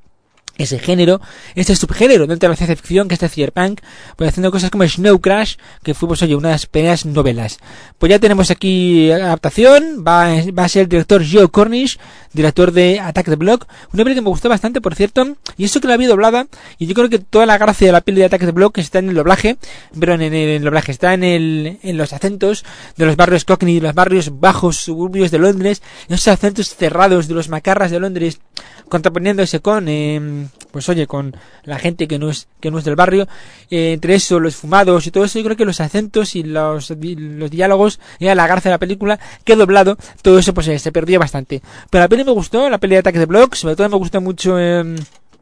ese género, ese subgénero dentro de la ciencia ficción que es el cyberpunk, pues haciendo cosas como Snow Crash, que fue pues oye unas pequeñas novelas. Pues ya tenemos aquí adaptación, va, va a ser el director Joe Cornish, director de Attack the Block, una peli que me gustó bastante, por cierto, y eso que la vi doblada, y yo creo que toda la gracia de la peli de Attack the Block está en el doblaje, pero en el, en el doblaje está en el, en los acentos de los barrios Cockney, de los barrios bajos suburbios de Londres, esos acentos cerrados de los macarras de Londres, contraponiéndose con eh, pues oye, con la gente que no es que no es del barrio, eh, entre eso, los fumados y todo eso, yo creo que los acentos y los, los diálogos era la gracia de la película, que doblado, todo eso pues eh, se perdía bastante. Pero la peli me gustó, la peli de Attack the Block, sobre todo me gustó mucho eh,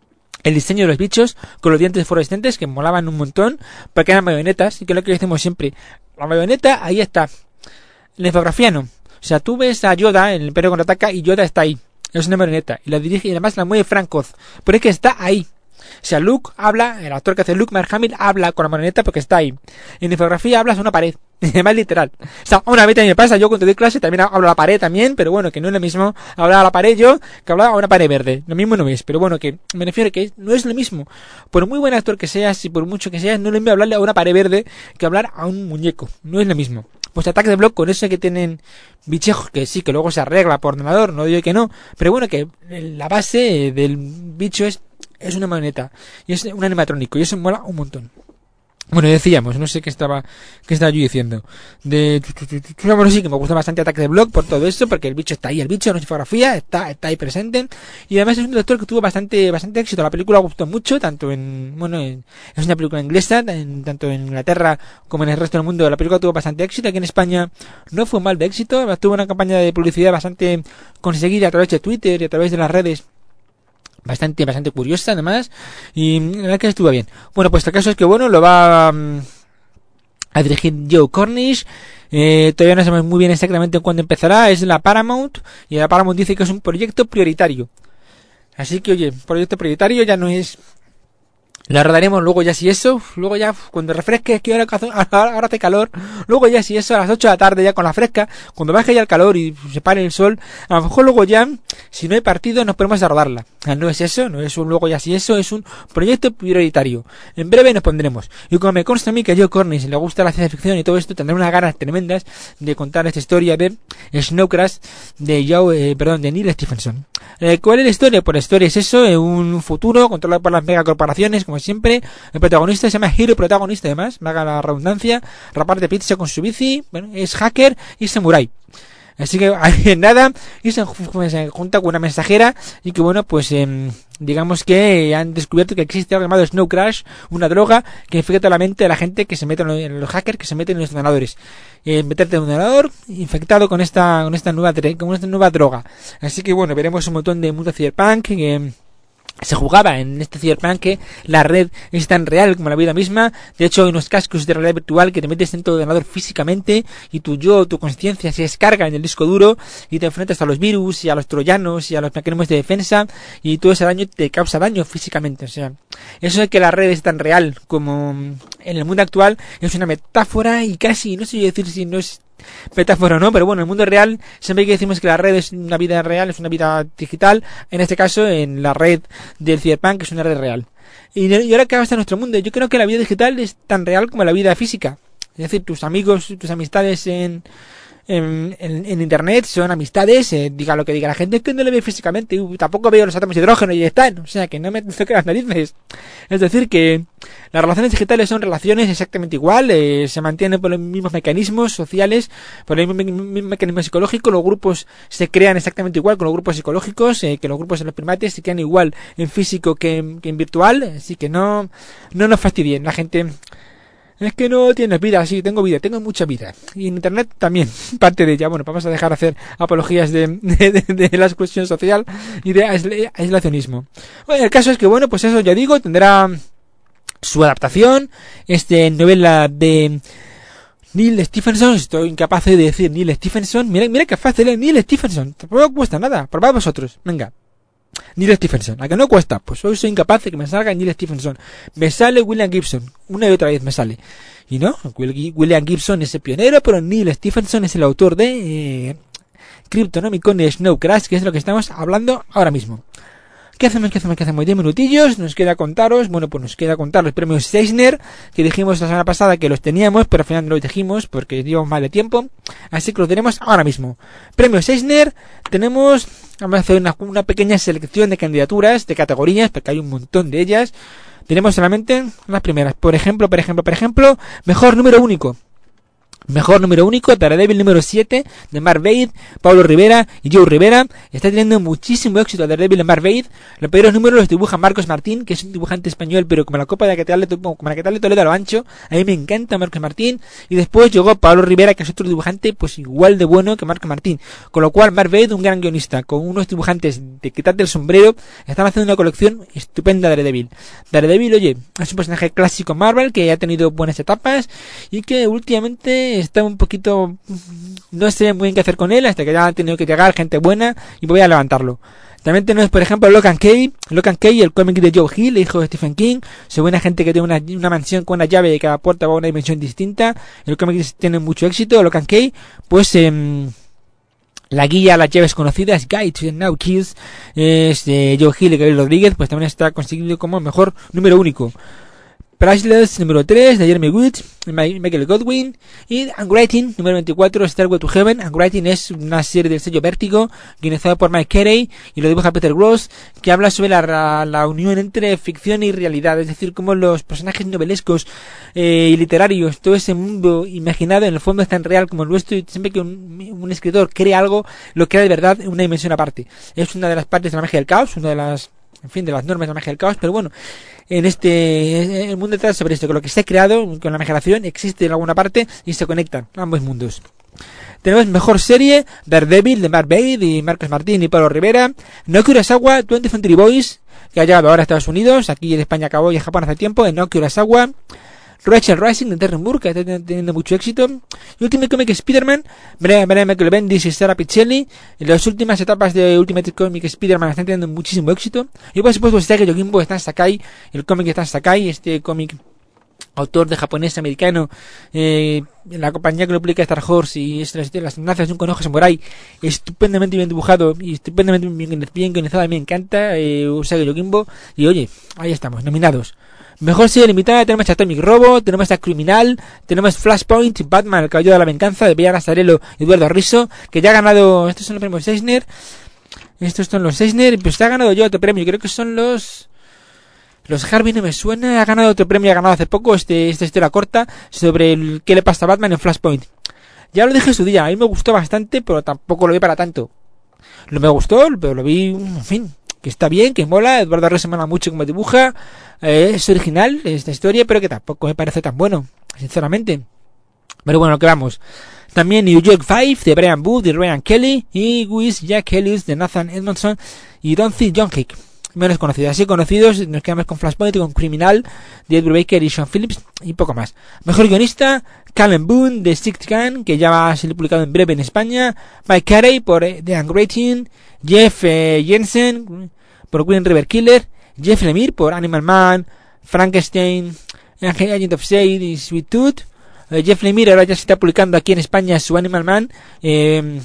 el diseño de los bichos, con los dientes fluorescentes, que molaban un montón, porque eran marionetas, y que es lo que decimos siempre, la marioneta, ahí está, la infografía no, o sea, tú ves a Yoda en el Imperio Contraataca y Yoda está ahí. Es una marioneta y la dirige y además la mueve Frank Oz, pero es que está ahí. O sea, Luke habla, el actor que hace Luke, Mark Hamill, habla con la marioneta porque está ahí. En infografía hablas a una pared, además literal. O sea, una vez también me pasa, yo cuando doy clase también hablo a la pared también, pero bueno, que no es lo mismo hablar a la pared yo que hablar a una pared verde. Lo mismo no es, pero bueno, que me refiero a que no es lo mismo. Por muy buen actor que seas y por mucho que seas, no es lo mismo hablarle a una pared verde que hablar a un muñeco. No es lo mismo. Pues Attack the Block, con eso que tienen bichejos, que sí, que luego se arregla por ordenador, no digo que no, pero bueno, que la base del bicho es, es una marioneta, y es un animatrónico, y eso mola un montón. Bueno, decíamos, no sé qué estaba qué estaba yo diciendo. De bueno, sí que me gusta bastante Attack the Block por todo eso, porque el bicho está ahí, el bicho no es fotografía, está está ahí presente, y además es un director que tuvo bastante bastante éxito. La película gustó mucho, tanto en bueno, en, es una película inglesa, en, tanto en Inglaterra como en el resto del mundo. La película tuvo bastante éxito. Aquí en España no fue mal de éxito, tuvo una campaña de publicidad bastante conseguida a través de Twitter y a través de las redes. Bastante, bastante curiosa además, y la verdad que estuvo bien. Bueno, pues el caso es que bueno, lo va um, a dirigir Joe Cornish, eh, todavía no sabemos muy bien exactamente cuándo empezará, es la Paramount, y la Paramount dice que es un proyecto prioritario. Así que oye, proyecto prioritario ya no es... La rodaremos luego ya si eso, luego ya cuando refresque, que ahora, ahora hace calor, luego ya si eso a las ocho de la tarde ya con la fresca, cuando baje ya el calor y se pare el sol, a lo mejor luego ya, si no hay partido, nos ponemos a rodarla. No es eso, no es un luego ya si eso, es un proyecto prioritario. En breve nos pondremos. Y como me consta a mí que a Joe Cornish le gusta la ciencia ficción y todo esto, tendré unas ganas tremendas de contar esta historia de Snow Crash de Joe, eh, perdón, de Neil Stephenson. Eh, ¿Cuál es la historia? Pues la historia es eso, eh, un futuro controlado por las megacorporaciones, como siempre. El protagonista se llama Hero Protagonista, además, me haga la redundancia, rapar de pizza con su bici, bueno, es hacker y samurái. Así que nada, y se, se junta con una mensajera y que bueno, pues eh, digamos que han descubierto que existe algo llamado Snow Crash, una droga que infecta la mente de la gente que se mete en los hackers, que se meten en los ordenadores. Eh, meterte en un ordenador infectado con esta con esta nueva con esta nueva droga. Así que bueno, veremos un montón de mundo cyberpunk que eh, se jugaba en este Cyberpunk que la red es tan real como la vida misma. De hecho, hay unos cascos de realidad virtual que te metes dentro del ordenador físicamente y tu yo, tu conciencia se descarga en el disco duro y te enfrentas a los virus y a los troyanos y a los mecanismos de defensa y todo ese daño te causa daño físicamente. O sea, eso de que la red es tan real como en el mundo actual es una metáfora y casi, no sé decir si no es metáfora o no, pero bueno, en el mundo real siempre que decimos que la red es una vida real, es una vida digital, en este caso en la red del Cyberpunk es una red real. Y, y ahora que va a estar nuestro mundo, yo creo que la vida digital es tan real como la vida física. Es decir, tus amigos, tus amistades en En, en, en internet son amistades, eh, diga lo que diga la gente, es que no le veo físicamente, uh, tampoco veo los átomos de hidrógeno y están, o sea que no me toque las narices. Es decir, que las relaciones digitales son relaciones exactamente igual, eh, se mantienen por los mismos mecanismos sociales, por el mismo, mismo mecanismo psicológico, los grupos se crean exactamente igual con los grupos psicológicos, eh, que los grupos de los primates se crean igual en físico que en, que en virtual, así que no, no nos fastidien, la gente... Es que no tienes vida, sí, tengo vida, tengo mucha vida. Y en internet también, parte de ella. Bueno, vamos a dejar de hacer apologías de, de, de, de la exclusión social y de aislacionismo. Bueno, el caso es que, bueno, pues eso ya digo, tendrá su adaptación. Este novela de Neil Stephenson, estoy incapaz de decir Neil Stephenson. Mira, mira qué fácil es Neil Stephenson, tampoco cuesta nada, probad vosotros, venga. Neil Stephenson, ¿a que no cuesta? Pues hoy soy incapaz de que me salga Neil Stephenson. Me sale William Gibson, una y otra vez me sale. Y no, William Gibson es el pionero, pero Neil Stephenson es el autor de eh, Cryptonomicon y Snow Crash, que es de lo que estamos hablando ahora mismo. ¿Qué hacemos? ¿Qué hacemos? ¿Qué hacemos? diez minutillos, nos queda contaros, bueno, pues nos queda contar los premios Eisner, que dijimos la semana pasada que los teníamos, pero al final no los dijimos porque llevamos mal de tiempo, así que los tenemos ahora mismo. Premios Eisner, tenemos, vamos a hacer una, una pequeña selección de candidaturas, de categorías, porque hay un montón de ellas. Tenemos solamente las primeras, por ejemplo, por ejemplo, por ejemplo, mejor número único. Mejor número único, Daredevil número siete, de Mark Waid, Pablo Rivera y Joe Rivera. Está teniendo muchísimo éxito Daredevil de Mark Waid. Los primeros números los dibuja Marcos Martín, que es un dibujante español, pero como la copa de Catetal de, como la Catetal de Toledo a lo ancho. A mí me encanta Marcos Martín. Y después llegó Pablo Rivera, que es otro dibujante, pues igual de bueno que Marcos Martín. Con lo cual, Mark Waid, un gran guionista, con unos dibujantes de quitate el sombrero, están haciendo una colección estupenda de Daredevil. Daredevil, oye, es un personaje clásico Marvel, que ha tenido buenas etapas, y que últimamente está un poquito, no sé muy bien qué hacer con él, hasta que ya han tenido que llegar gente buena y voy a levantarlo. También tenemos, por ejemplo, Lock and Key, Lock and Key, el cómic de Joe Hill, hijo de Stephen King, se buena gente que tiene una, una mansión con una llave y cada puerta va a una dimensión distinta. El cómic tiene mucho éxito. Lock and Key, pues eh, la guía a las llaves conocidas, Guide to the Now Keys, es de Joe Hill y Gabriel Rodríguez, pues también está conseguido como mejor número único. Priceless número tres de Jeremy Wood, Michael Godwin, y Unwriting número veinticuatro, Stairway to Heaven. Unwriting es una serie del sello Vértigo, guionizada por Mike Carey y lo dibuja Peter Gross, que habla sobre la, la unión entre ficción y realidad, es decir, cómo los personajes novelescos eh, y literarios, todo ese mundo imaginado en el fondo es tan real como el nuestro, y siempre que un, un escritor crea algo, lo crea de verdad en una dimensión aparte. Es una de las partes de la magia del caos, una de las, en fin, de las normas de la magia del caos, pero bueno, en este, el mundo trata sobre esto, que lo que se ha creado con la imaginación existe en alguna parte y se conectan ambos mundos. Tenemos mejor serie, Daredevil de Mark Waid y Marcos Martín y Pablo Rivera, Naoki Urasawa, twentieth Century Boys, que ha llegado ahora a Estados Unidos, aquí en España acabó y en Japón hace tiempo, en Naoki Urasawa, Rachel Rising de Terry Moore, que está teniendo mucho éxito, y Ultimate Comic Spider-Man, Brian Michael Bendis y Sarah Pichelli. En las últimas etapas de Ultimate Comic Spider-Man están teniendo muchísimo éxito. Y por supuesto está que Yojimbo está en Sakai, el cómic está en Sakai, este cómic autor de japonés americano, eh, la compañía que lo publica Star Horse y es las, las nazas de un conejo samurai, estupendamente bien dibujado y estupendamente bien, bien guionizado. A mí me encanta eh, Usagi Yojimbo. Y oye, ahí estamos, nominados. Mejor serie limitada tenemos a Atomic Robo, tenemos a Criminal, tenemos Flashpoint, Batman, el caballero de la venganza, de Bea Nazarello y Eduardo Risso, que ya ha ganado, estos son los premios Eisner, estos son los Eisner, pues ha ganado yo otro premio, creo que son los, los Harvey, no me suena, ha ganado otro premio, ha ganado hace poco, este, esta historia corta, sobre el qué le pasa a Batman en Flashpoint. Ya lo dije en su día, a mí me gustó bastante, pero tampoco lo vi para tanto. Lo me gustó, pero lo vi, en fin, que está bien, que mola. Eduardo Arres se mola mucho como dibuja, eh, es original esta historia, pero que tampoco me parece tan bueno, sinceramente. Pero bueno, lo que vamos. También New York Five de Brian Booth y Ryan Kelly, y Wiz Jack Ellis de Nathan Edmondson y Donzie Johnhick. Menos conocidos. Así conocidos, nos quedamos con Flashpoint y con Criminal de Edward Baker y Sean Phillips y poco más. Mejor guionista, Callum Boone de Sixth Gun, que ya va a ser publicado en breve en España, Mike Carey por eh, The Unrating, Jeff eh, Jensen por Green River Killer, Jeff Lemire por Animal Man, Frankenstein, Agent of Shade y Sweet Tooth. eh, Jeff Lemire ahora ya se está publicando aquí en España su Animal Man, eh...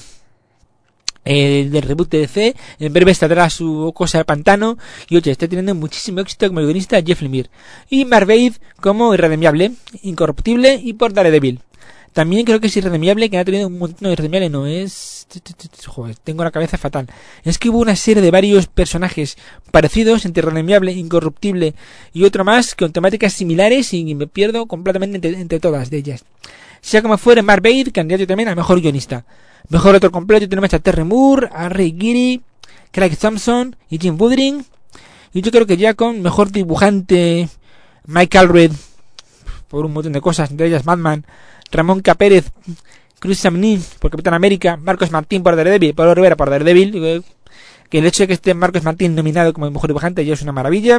Eh, del reboot de D C. En breve saldrá su cosa de pantano. Y oye, está teniendo muchísimo éxito como guionista Jeff Lemire. Y Mark Waid como Irremediable, Incorruptible y por Daredevil. También creo que es Irremediable, que ha tenido un montón de Irremediable. No es... Joder, tengo la cabeza fatal. Es que hubo una serie de varios personajes parecidos entre Irremediable, Incorruptible y otro más con temáticas similares y me pierdo completamente entre, entre todas de ellas. Sea como fuere, Mark Waid, candidato también a mejor guionista. Mejor otro completo tenemos a Terry Moore, a Ray Geary, Craig Thompson y Jim Woodring. Y yo creo que ya con mejor dibujante, Mike Allred, por un montón de cosas, entre ellas Batman, Ramón K. Pérez, Chris Samney por Capitán América, Marcos Martín por Daredevil, Pablo Rivera por Daredevil, que el hecho de que esté Marcos Martín nominado como mejor dibujante ya es una maravilla.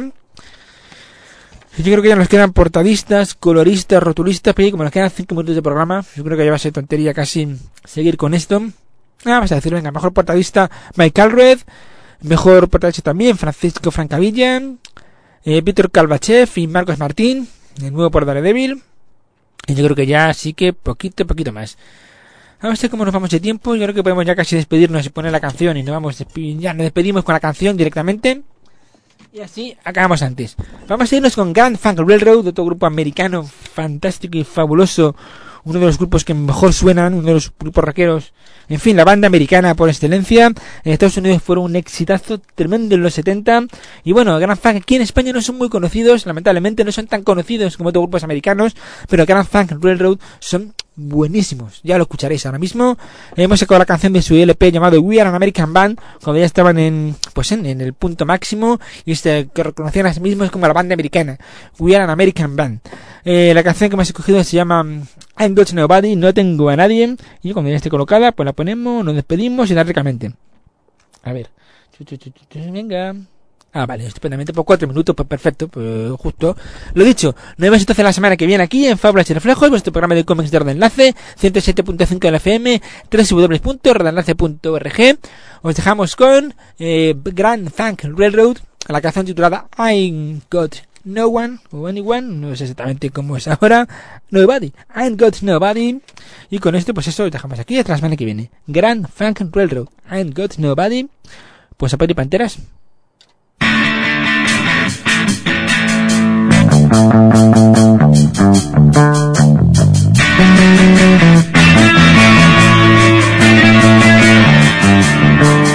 Yo creo que ya nos quedan portadistas, coloristas, rotulistas, pero como nos quedan cinco minutos de programa, yo creo que ya va a ser tontería casi seguir con esto. Ah, vamos a decir, venga, mejor portadista Mike Allred, mejor portadista también Francisco Francavilla, eh, Víctor Kalbachev y Marcos Martín, de nuevo por Daredevil. Y yo creo que ya sí que poquito, poquito más. Vamos a ver cómo nos vamos de tiempo. Yo creo que podemos ya casi despedirnos y poner la canción y nos vamos, ya nos despedimos con la canción directamente. Y así acabamos antes. Vamos a irnos con Grand Funk Railroad, otro grupo americano fantástico y fabuloso. Uno de los grupos que mejor suenan, uno de los grupos rockeros. En fin, la banda americana por excelencia. En Estados Unidos fueron un exitazo tremendo en los setenta. Y bueno, Grand Funk aquí en España no son muy conocidos. Lamentablemente no son tan conocidos como otros grupos americanos. Pero Grand Funk Railroad son buenísimos. Ya lo escucharéis ahora mismo. Hemos sacado la canción de su L P llamado We Are an American Band, cuando ya estaban en pues en, en el punto máximo y se que reconocían a sí mismos como la banda americana. We Are an American Band. Eh, la canción que hemos escogido se llama I'm Got Nobody, no tengo a nadie. Y cuando ya esté colocada, pues la ponemos, nos despedimos y lárgamente. A ver. Venga. Ah, vale, estupendamente, por cuatro minutos, pues perfecto, pues justo. Lo dicho, nos vemos entonces la semana que viene aquí en Fábulas y Reflejos, vuestro programa de cómics de Red Enlace, ciento siete punto cinco de la F M, doble u doble u doble u punto red enlace punto org. Os dejamos con eh, Grand Funk Railroad, la canción titulada I Got No One, o Anyone, no sé exactamente cómo es ahora, Nobody, I Got Nobody. Y con esto, pues eso, os dejamos aquí hasta la semana que viene. Grand Funk Railroad, I Got Nobody. Pues a y panteras. Thank you.